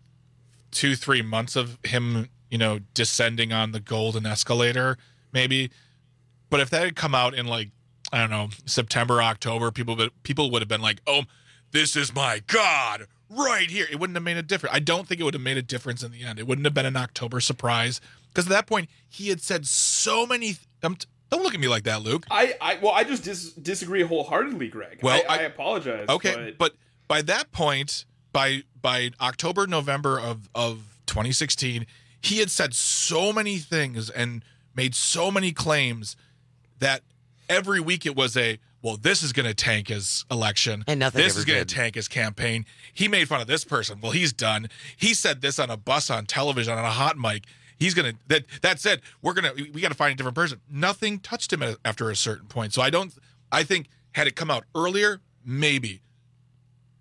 two, three months of him, you know, descending on the golden escalator, maybe. But if that had come out in like, I don't know, September, October, people would, people would have been like, oh, this is my God right here. It wouldn't have made a difference. I don't think it would have made a difference in the end. It wouldn't have been an October surprise. Because at that point, he had said so many. Th- um, t- don't look at me like that, Luke. I, I well, I just dis- disagree wholeheartedly, Greg. Well, I, I, I- apologize. Okay, but but by that point, by by October, November of, of twenty sixteen, he had said so many things and made so many claims that every week it was a, well, this is going to tank his election. And nothing This ever is going to did. tank his campaign. He made fun of this person. Well, he's done. He said this on a bus on television on a hot mic. He's going to, that that said, we're going to, we got to find a different person. Nothing touched him a- after a certain point. So I don't, I think had it come out earlier, maybe.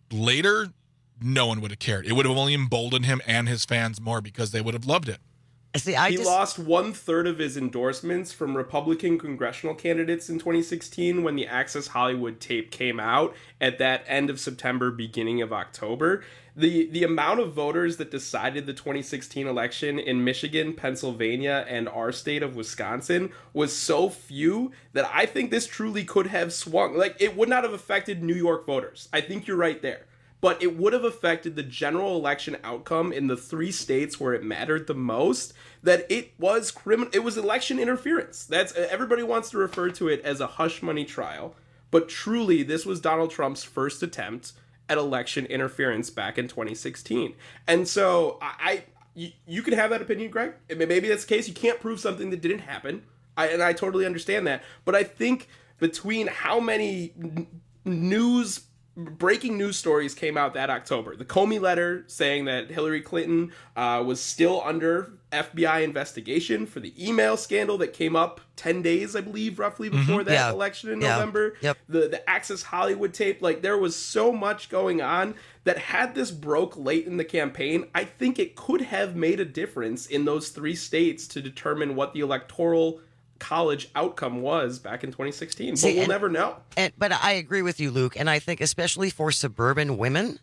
Later, no one would have cared. It would have only emboldened him and his fans more because they would have loved it. See, I he just... lost one third of his endorsements from Republican congressional candidates in twenty sixteen when the Access Hollywood tape came out at that end of September, beginning of October. The the amount of voters that decided the twenty sixteen election in Michigan, Pennsylvania, and our state of Wisconsin was so few that I think this truly could have swung. Like, it would not have affected New York voters. I think you're right there. But it would have affected the general election outcome in the three states where it mattered the most, that it was criminal. It was election interference. That's everybody wants to refer to it as a hush money trial. But truly, this was Donald Trump's first attempt at election interference back in twenty sixteen. And so I, I you, you can have that opinion, Greg. Maybe that's the case. You can't prove something that didn't happen. I, and I totally understand that. But I think between how many n- news breaking news stories came out that October. The Comey letter saying that Hillary Clinton uh, was still under F B I investigation for the email scandal that came up ten days, I believe, roughly before mm-hmm. that yeah. election in yeah. November. Yep. The the Access Hollywood tape, like there was so much going on that had this broke late in the campaign, I think it could have made a difference in those three states to determine what the electoral college outcome was back in twenty sixteen, but See, we'll and, never know. And, but I agree with you, Luke, and I think especially for suburban women,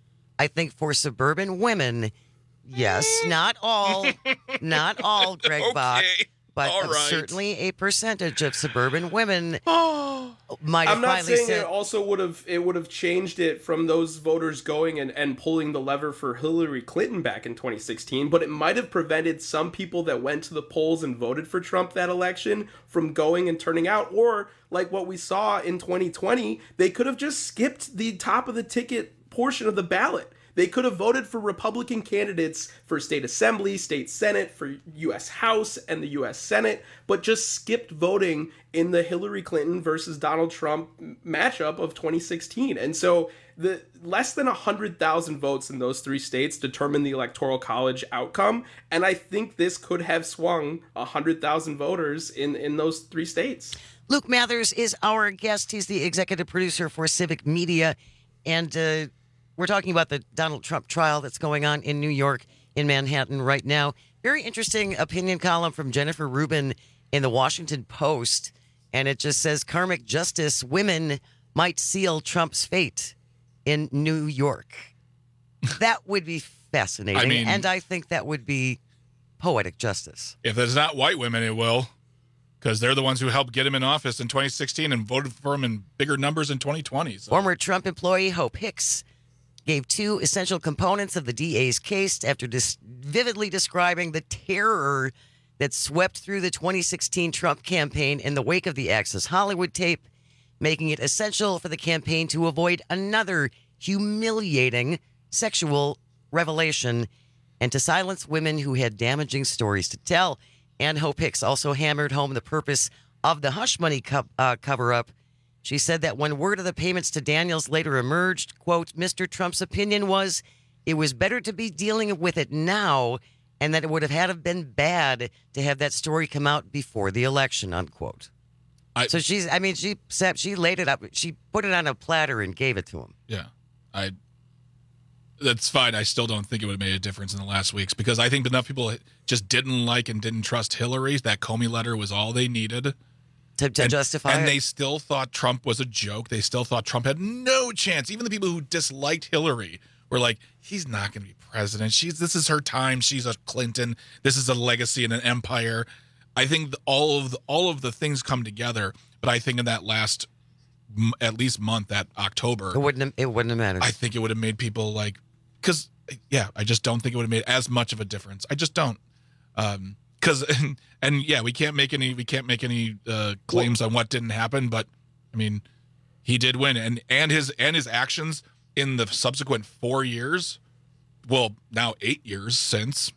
I think for suburban women, yes, not all, not all, Greg okay. Bach, but all right. certainly a percentage of suburban women might have I'm not finally saying said, it also would have it would have changed it from those voters going and, and pulling the lever for Hillary Clinton back in twenty sixteen, but it might have prevented some people that went to the polls and voted for Trump that election from going and turning out. Or like what we saw in twenty twenty, they could have just skipped the top of the ticket portion of the ballot. They could have voted for Republican candidates for state assembly, state senate, for U S House and the U S Senate, but just skipped voting in the Hillary Clinton versus Donald Trump matchup of twenty sixteen. And so the less than one hundred thousand votes in those three states determined the Electoral College outcome. And I think this could have swung one hundred thousand voters in, in those three states. Luke Mathers is our guest. He's the executive producer for Civic Media. And uh, we're talking about the Donald Trump trial that's going on in New York, in Manhattan right now. Very interesting opinion column from Jennifer Rubin in the Washington Post. And it just says, karmic justice, women might seal Trump's fate in New York. That would be fascinating. I mean, and I think that would be poetic justice. If it's not white women, it will. Because they're the ones who helped get him in office in twenty sixteen and voted for him in bigger numbers in twenty twenty. So. Former Trump employee Hope Hicks gave two essential components of the D A's case after dis- vividly describing the terror that swept through the twenty sixteen Trump campaign in the wake of the Access Hollywood tape, making it essential for the campaign to avoid another humiliating sexual revelation and to silence women who had damaging stories to tell. And Hope Hicks also hammered home the purpose of the hush money co- uh, cover-up. She said that when word of the payments to Daniels later emerged, quote, Mister Trump's opinion was it was better to be dealing with it now and that it would have had to been bad to have that story come out before the election, unquote. I, so she's, I mean, she said she laid it up. She put it on a platter and gave it to him. Yeah, I. That's fine. I still don't think it would have made a difference in the last weeks because I think enough people just didn't like and didn't trust Hillary. That Comey letter was all they needed. To, to and, justify and it. they still thought Trump was a joke. They still thought Trump had no chance. Even the people who disliked Hillary were like, he's not going to be president. She's this is her time. She's a Clinton. This is a legacy and an empire. I think all of the, all of the things come together. But I think in that last at least month, that October, it wouldn't have, it wouldn't have mattered. I think it would have made people like because yeah, I just don't think it would have made as much of a difference. I just don't. Um, Because and, and yeah, we can't make any we can't make any uh, claims on what didn't happen. But I mean, he did win, and and his and his actions in the subsequent four years, well, now eight years since,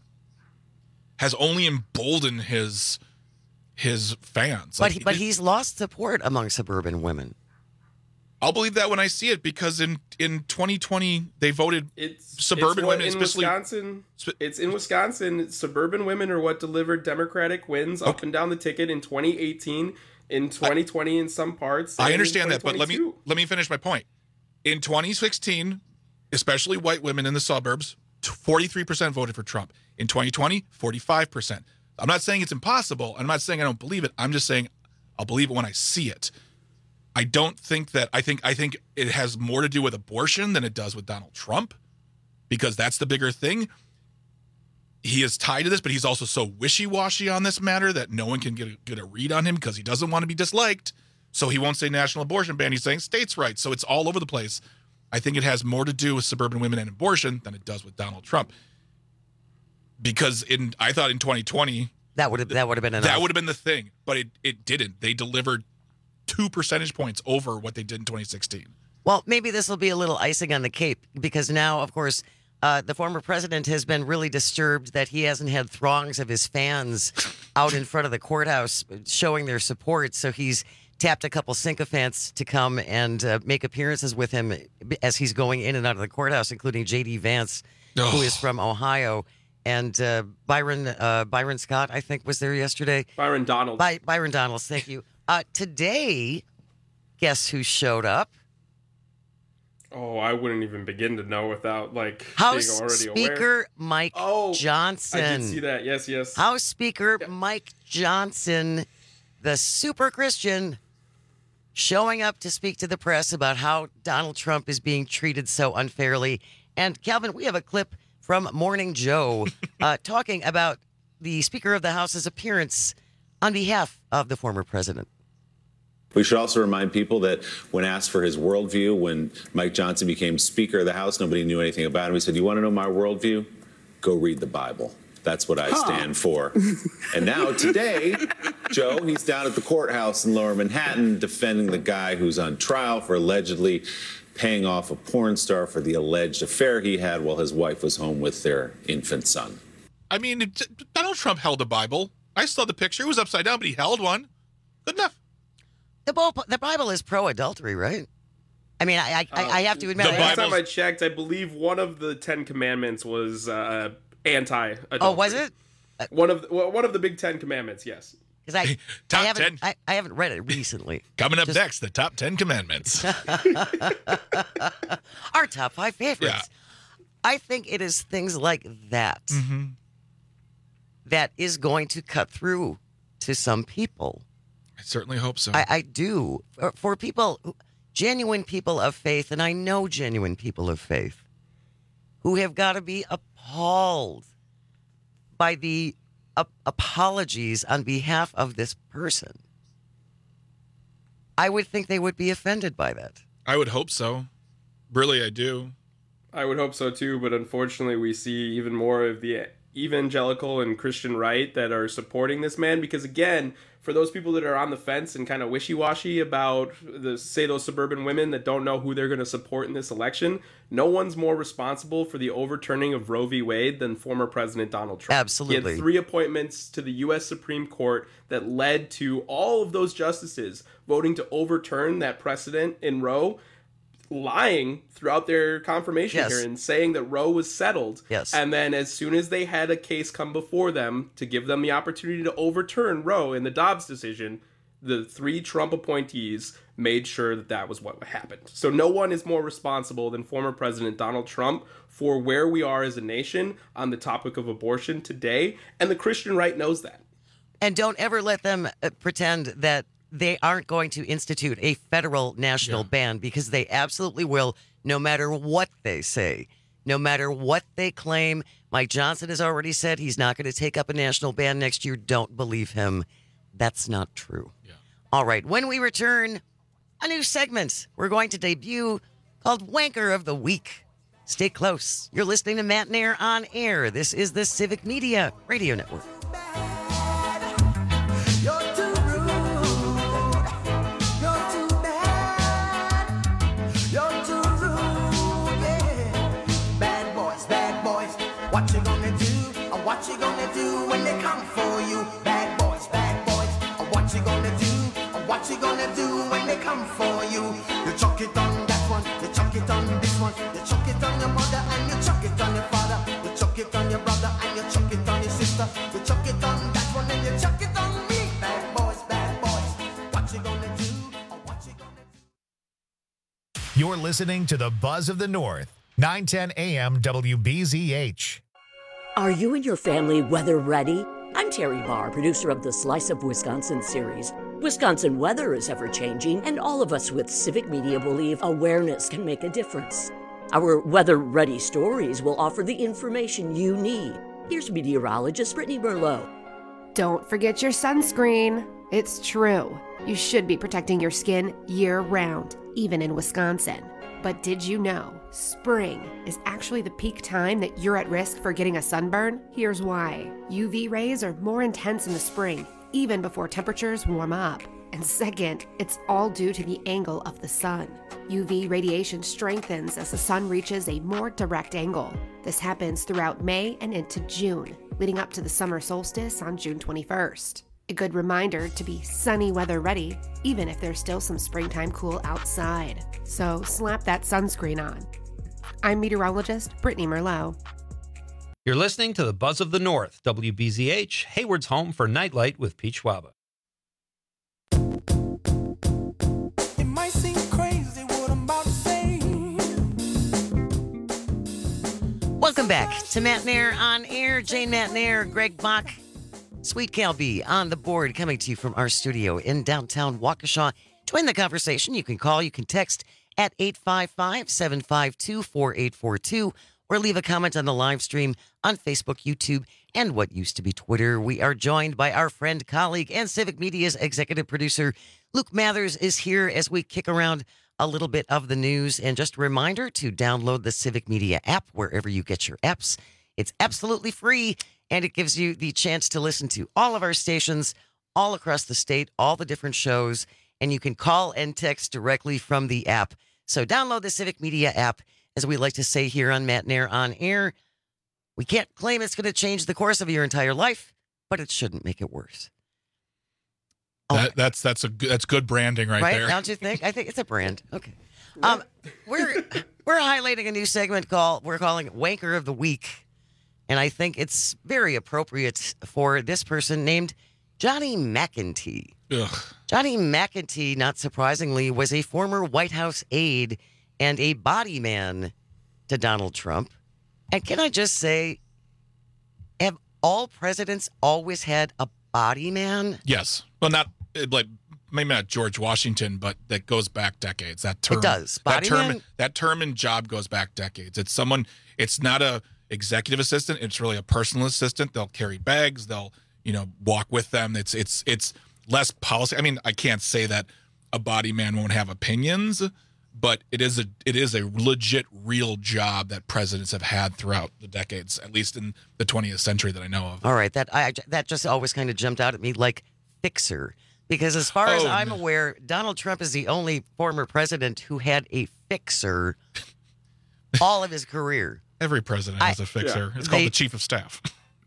has only emboldened his his fans. But Like, but it, he's lost support among suburban women. I'll believe that when I see it because in, in twenty twenty they voted it's, suburban it's what, women, in especially Wisconsin. It's in Wisconsin. Suburban women are what delivered Democratic wins okay. up and down the ticket in twenty eighteen, in twenty twenty in some parts. I understand that, but let me let me finish my point. In twenty sixteen, especially white women in the suburbs, forty-three percent voted for Trump. In twenty twenty, forty-five percent. I'm not saying it's impossible. I'm not saying I don't believe it. I'm just saying I'll believe it when I see it. I don't think that I think I think it has more to do with abortion than it does with Donald Trump, because that's the bigger thing. He is tied to this, but he's also so wishy-washy on this matter that no one can get a, get a read on him because he doesn't want to be disliked. So he won't say national abortion ban. He's saying states' rights. So it's all over the place. I think it has more to do with suburban women and abortion than it does with Donald Trump. Because in I thought in twenty twenty that would have that would have been enough. That would have been the thing, but it it didn't. They delivered two percentage points over what they did in twenty sixteen. Well, maybe this will be a little icing on the cake, because now, of course, uh, the former president has been really disturbed that he hasn't had throngs of his fans out in front of the courthouse showing their support. So he's tapped a couple sycophants to come and uh, make appearances with him as he's going in and out of the courthouse, including J D Vance, oh. who is from Ohio. And uh, Byron uh, Byron Scott, I think, was there yesterday. Byron Donalds. By, Byron Donalds, thank you. Uh, today, guess who showed up? Oh, I wouldn't even begin to know without, like, House being already Speaker aware. Mike oh, Johnson. I did see that. Yes, yes. House Speaker yeah. Mike Johnson, the super Christian, showing up to speak to the press about how Donald Trump is being treated so unfairly. And, Calvin, we have a clip from Morning Joe uh, talking about the Speaker of the House's appearance on behalf of the former president. We should also remind people that when asked for his worldview, when Mike Johnson became Speaker of the House, nobody knew anything about him. He said, "You want to know my worldview? Go read the Bible. That's what I stand for." And now today, Joe, he's down at the courthouse in Lower Manhattan defending the guy who's on trial for allegedly paying off a porn star for the alleged affair he had while his wife was home with their infant son. I mean, Donald Trump held a Bible. I saw the picture. It was upside down, but he held one. Good enough. The Bible, the Bible is pro-adultery, right? I mean, I I, I have to admit. The last time I checked, I believe one of the Ten Commandments was uh, anti-adultery. Oh, was it? One of the, well, one of the big Ten Commandments, yes. Because I, top I haven't, ten. I, I haven't read it recently. Coming up Just, next, the top ten commandments. Our top five favorites. Yeah. I think it is things like that mm-hmm. that is going to cut through to some people. I certainly hope so. I, I do. For, for people, genuine people of faith, and I know genuine people of faith, who have got to be appalled by the uh, apologies on behalf of this person. I would think they would be offended by that. I would hope so. Really, I do. I would hope so too, but unfortunately we see even more of the evangelical and Christian right that are supporting this man, because again, for those people that are on the fence and kind of wishy-washy about the, say, those suburban women that don't know who they're going to support in this election, no one's more responsible for the overturning of Roe v. Wade than former President Donald Trump. Absolutely. He had three appointments to the U S Supreme Court that led to all of those justices voting to overturn that precedent in Roe, lying throughout their confirmation yes. hearing, saying that Roe was settled. Yes. And then as soon as they had a case come before them to give them the opportunity to overturn Roe in the Dobbs decision, the three Trump appointees made sure that that was what happened. So no one is more responsible than former President Donald Trump for where we are as a nation on the topic of abortion today. And the Christian right knows that. And don't ever let them uh, pretend that they aren't going to institute a federal national yeah. ban, because they absolutely will, no matter what they say, no matter what they claim. Mike Johnson has already said he's not going to take up a national ban next year. Don't believe him. That's not true. Yeah. All right. When we return, a new segment we're going to debut called Wanker of the Week. Stay close. You're listening to Matt Nair on Air. This is the Civic Media Radio Network. What you gonna do, or what you gonna do when they come for you? Bad boys, bad boys, or what you gonna do, or what you gonna do when they come for you? You chuck it on that one, you chuck it on this one, you chuck it on your mother and you chuck it on your father, you chuck it on your brother and you chuck it on your sister, you chuck it on that one and you chuck it on me. Bad boys, bad boys, what you gonna do, or what you gonna do? You're listening to the Buzz of the North, nine ten A M W B Z H. Are you and your family weather ready? I'm Terry Barr, producer of the Slice of Wisconsin series. Wisconsin weather is ever-changing, and all of us with Civic Media believe awareness can make a difference. Our weather-ready stories will offer the information you need. Here's meteorologist Brittany Merlot. Don't forget your sunscreen. It's true. You should be protecting your skin year-round, even in Wisconsin. But did you know spring is actually the peak time that you're at risk for getting a sunburn? Here's why. U V rays are more intense in the spring, even before temperatures warm up. And second, it's all due to the angle of the sun. U V radiation strengthens as the sun reaches a more direct angle. This happens throughout May and into June, leading up to the summer solstice on June twenty-first. A good reminder to be sunny weather ready, even if there's still some springtime cool outside. So slap that sunscreen on. I'm meteorologist Brittany Merlot. You're listening to the Buzz of the North, W B Z H, Hayward's home for Nightlight with Pete Schwaba. It might seem crazy what I'm about to say. Welcome back to Matt Nair on Air. Jane Matt Nair, Greg Bach, Sweet Calby on the board, coming to you from our studio in downtown Waukesha. Join the conversation. You can call, you can text at eight five five, seven five two, four eight four two or leave a comment on the live stream on Facebook, YouTube, and what used to be Twitter. We are joined by our friend, colleague, and Civic Media's executive producer, Luke Mathers, is here as we kick around a little bit of the news. And just a reminder to download the Civic Media app wherever you get your apps. It's absolutely free, and it gives you the chance to listen to all of our stations all across the state, all the different shows, and you can call and text directly from the app. So download the Civic Media app. As we like to say here on Matt Nair on Air, we can't claim it's going to change the course of your entire life, but it shouldn't make it worse. That, that's that's a good, that's good branding right, right? there. Don't you think? I think it's a brand. Okay. Um, we're we're highlighting a new segment called we're calling it Wanker of the Week, and I think it's very appropriate for this person named Johnny McEntee. Ugh. Johnny McEntee, not surprisingly, was a former White House aide and a body man to Donald Trump. And can I just say, have all presidents always had a body man? Yes. Well, not like maybe not George Washington, but that goes back decades. That term It does. Body that term man? that term and job goes back decades. It's someone. It's not a executive assistant. It's really a personal assistant. They'll carry bags. They'll you know walk with them. It's it's it's less policy. I mean, I can't say that a body man won't have opinions, but it is a it is a legit, real job that presidents have had throughout the decades, at least in the twentieth century that I know of. All right, that I that just always kind of jumped out at me like fixer, because as far as Oh, I'm no. aware, Donald Trump is the only former president who had a fixer all of his career. Every president has I- a fixer. Yeah. It's called They- the chief of staff.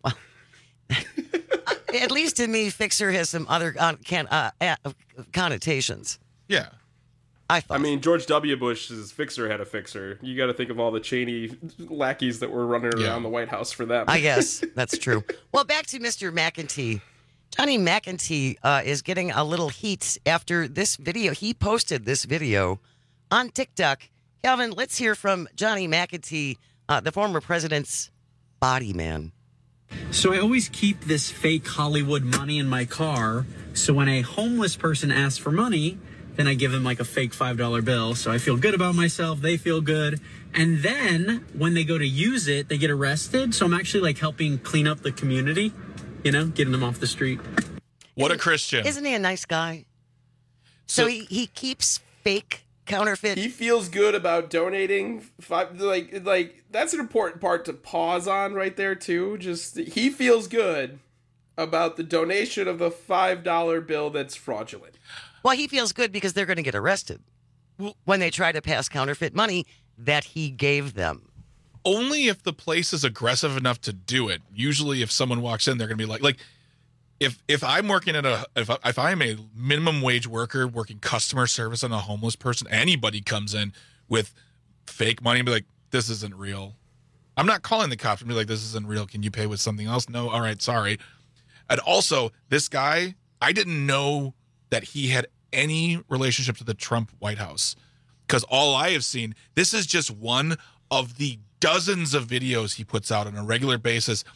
At least to me, fixer has some other uh, can, uh, uh, connotations. Yeah. I thought. I mean, George W. Bush's fixer had a fixer. You got to think of all the Cheney lackeys that were running Yeah. around the White House for them. I guess that's true. Well, back to Mister McEntee. Johnny McEntee uh, is getting a little heat after this video. He posted this video on TikTok. Calvin, let's hear from Johnny McEntee, uh, the former president's body man. So I always keep this fake Hollywood money in my car. So when a homeless person asks for money, then I give them like a fake five dollar bill. So I feel good about myself. They feel good. And then when they go to use it, they get arrested. So I'm actually like helping clean up the community, you know, getting them off the street. What a Christian. Isn't he a nice guy? So, So- he, he keeps fake counterfeit. He feels good about donating five, like like that's an important part to pause on right there too. Just he feels good about the donation of the five dollar bill that's fraudulent. Well, he feels good because they're going to get arrested when they try to pass counterfeit money that he gave them. Only if the place is aggressive enough to do it. Usually if someone walks in, they're going to be like, like if if I'm working at a, if, I, if I'm a minimum wage worker working customer service on a homeless person, anybody comes in with fake money and be like, this isn't real. I'm not calling the cops and be like, this isn't real. Can you pay with something else? No. All right. Sorry. And also this guy, I didn't know that he had any relationship to the Trump White House, because all I have seen, this is just one of the dozens of videos he puts out on a regular basis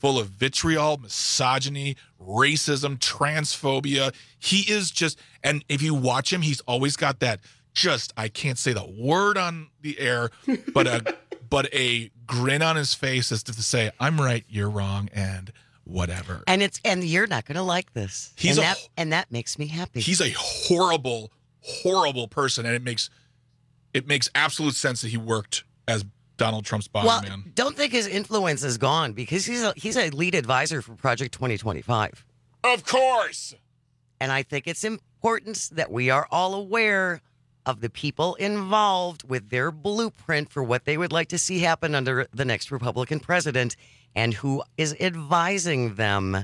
full of vitriol, misogyny, racism, transphobia. He is just, and if you watch him, he's always got that just, I can't say the word on the air, but a but a grin on his face as to say, I'm right, you're wrong, and whatever. And it's and you're not going to like this. He's and a, that and that makes me happy. He's a horrible, horrible person, and it makes it makes absolute sense that he worked as Donald Trump's body well, man. Don't think his influence is gone because he's a, he's a lead advisor for Project twenty twenty-five. Of course. And I think it's important that we are all aware of the people involved with their blueprint for what they would like to see happen under the next Republican president and who is advising them.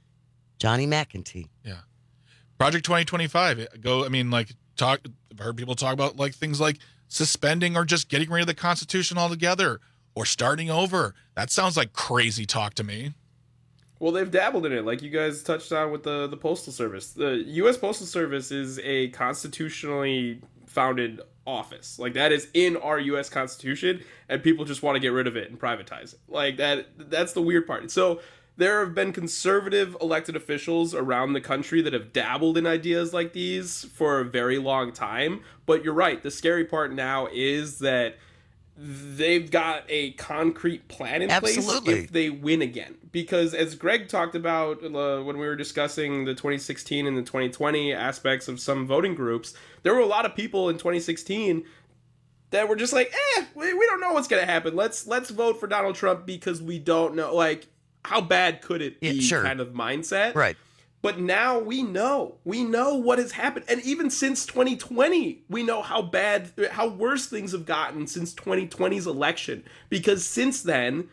Johnny McEntee. Yeah. Project twenty twenty-five. Go, I mean, like, talk, I've heard people talk about like things like suspending or just getting rid of the Constitution altogether or starting over. That sounds like crazy talk to me. Well, they've dabbled in it, like you guys touched on with the, the Postal Service. The U S Postal Service is a constitutionally founded office. Like, that is in our U S Constitution, and people just want to get rid of it and privatize it. Like, that that's the weird part. So there have been conservative elected officials around the country that have dabbled in ideas like these for a very long time. But you're right. The scary part now is that they've got a concrete plan in Absolutely. place if they win again. Because as Greg talked about uh, when we were discussing the twenty sixteen and the twenty twenty aspects of some voting groups, there were a lot of people in twenty sixteen that were just like, eh, we, we don't know what's going to happen. Let's let's vote for Donald Trump because we don't know. Like, how bad could it be Yeah, sure. kind of mindset? Right. But now we know. We know what has happened. And even since twenty twenty, we know how bad, how worse things have gotten since twenty twenty's election. Because since then,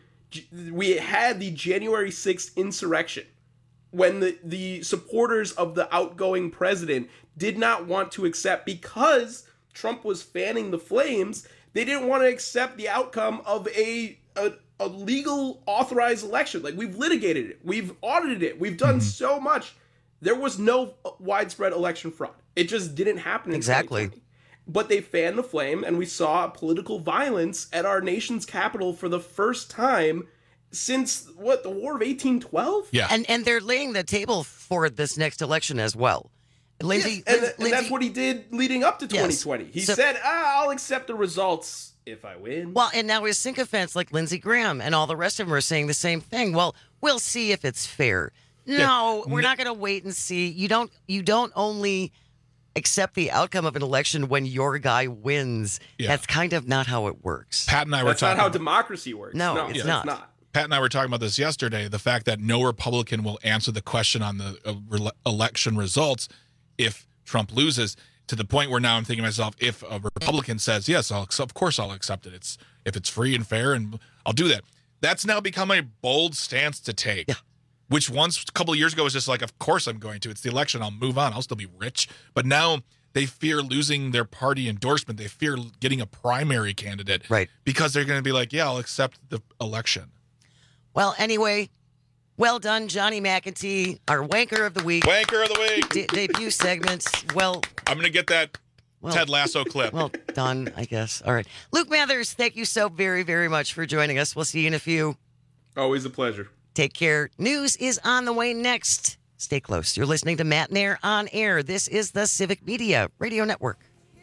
we had the January sixth insurrection when the, the supporters of the outgoing president did not want to accept, because Trump was fanning the flames, they didn't want to accept the outcome of a, a a legal authorized election. Like, we've litigated it. We've audited it. We've done mm-hmm. so much. There was no widespread election fraud. It just didn't happen in Exactly. But they fanned the flame, and we saw political violence at our nation's capital for the first time since, what, the War of eighteen twelve? Yeah. And and they're laying the table for this next election as well. Lindsey, yes, and, Lindsey, and that's what he did leading up to twenty twenty. Yes. He So- said, ah, I'll accept the results if I win. Well, and now his sycophants like Lindsey Graham and all the rest of them are saying the same thing. Well, we'll see if it's fair. No, Yeah. we're not going to wait and see. You don't. You don't only accept the outcome of an election when your guy wins. Yeah. That's kind of not how it works. Pat and I were That's talking not how about- democracy works. No, no it's it's not. not. Pat and I were talking about this yesterday, the fact that no Republican will answer the question on the uh, re- election results if Trump loses, to the point where now I'm thinking to myself, if a Republican says, yes, I'll, of course I'll accept it. It's if it's free and fair, and I'll do that. That's now become a bold stance to take, yeah. which once a couple of years ago was just like, of course I'm going to. It's the election. I'll move on. I'll still be rich. But now they fear losing their party endorsement. They fear getting a primary candidate, right? Because they're going to be like, yeah, I'll accept the election. Well, anyway, well done, Johnny McEntee, our wanker of the week. Wanker of the week. De- debut segments. Well, I'm going to get that well, Ted Lasso clip. Well done, I guess. All right. Luke Mathers, thank you so very, very much for joining us. We'll see you in a few. Always a pleasure. Take care. News is on the way next. Stay close. You're listening to Matt Nair on Air. This is the Civic Media Radio Network.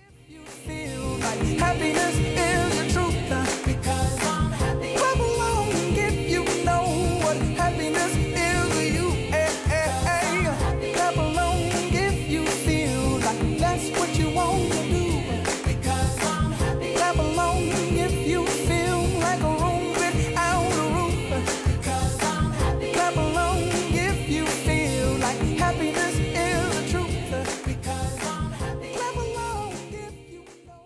Happiness is the truth, because I'm happy. Clap along if you know what happiness is to you. Hey, hey, hey. Clap along if you feel like that's what you want to do, because I'm happy. Clap along if you feel like a room without a roof, because I'm happy. Clap along if you feel like happiness is the truth, because I'm happy. Clap along if you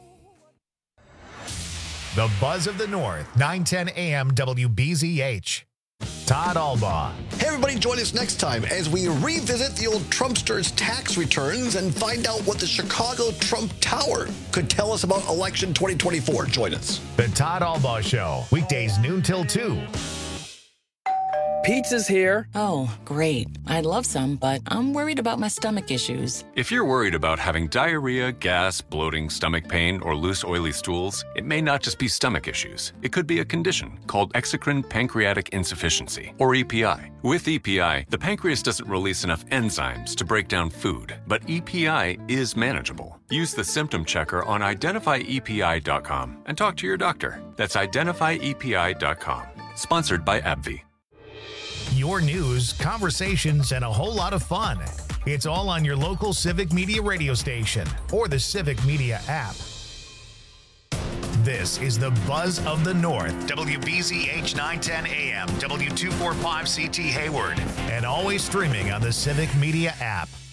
The Buzz of the North, nine ten a.m. W B Z H. Todd Albaugh. Hey, everybody, join us next time as we revisit the old Trumpsters' tax returns and find out what the Chicago Trump Tower could tell us about election twenty twenty-four. Join us. The Todd Albaugh Show, weekdays noon till two. Pizza's here. Oh, great. I'd love some, but I'm worried about my stomach issues. If you're worried about having diarrhea, gas, bloating, stomach pain, or loose, oily stools, it may not just be stomach issues. It could be a condition called exocrine pancreatic insufficiency, or E P I. With E P I, the pancreas doesn't release enough enzymes to break down food, but E P I is manageable. Use the symptom checker on identify E P I dot com and talk to your doctor. That's identify E P I dot com. Sponsored by AbbVie. Your news, conversations, and a whole lot of fun. It's all on your local Civic Media radio station or the Civic Media app. This is the Buzz of the North, W B Z H nine ten A M, W two forty-five C T Hayward, and always streaming on the Civic Media app.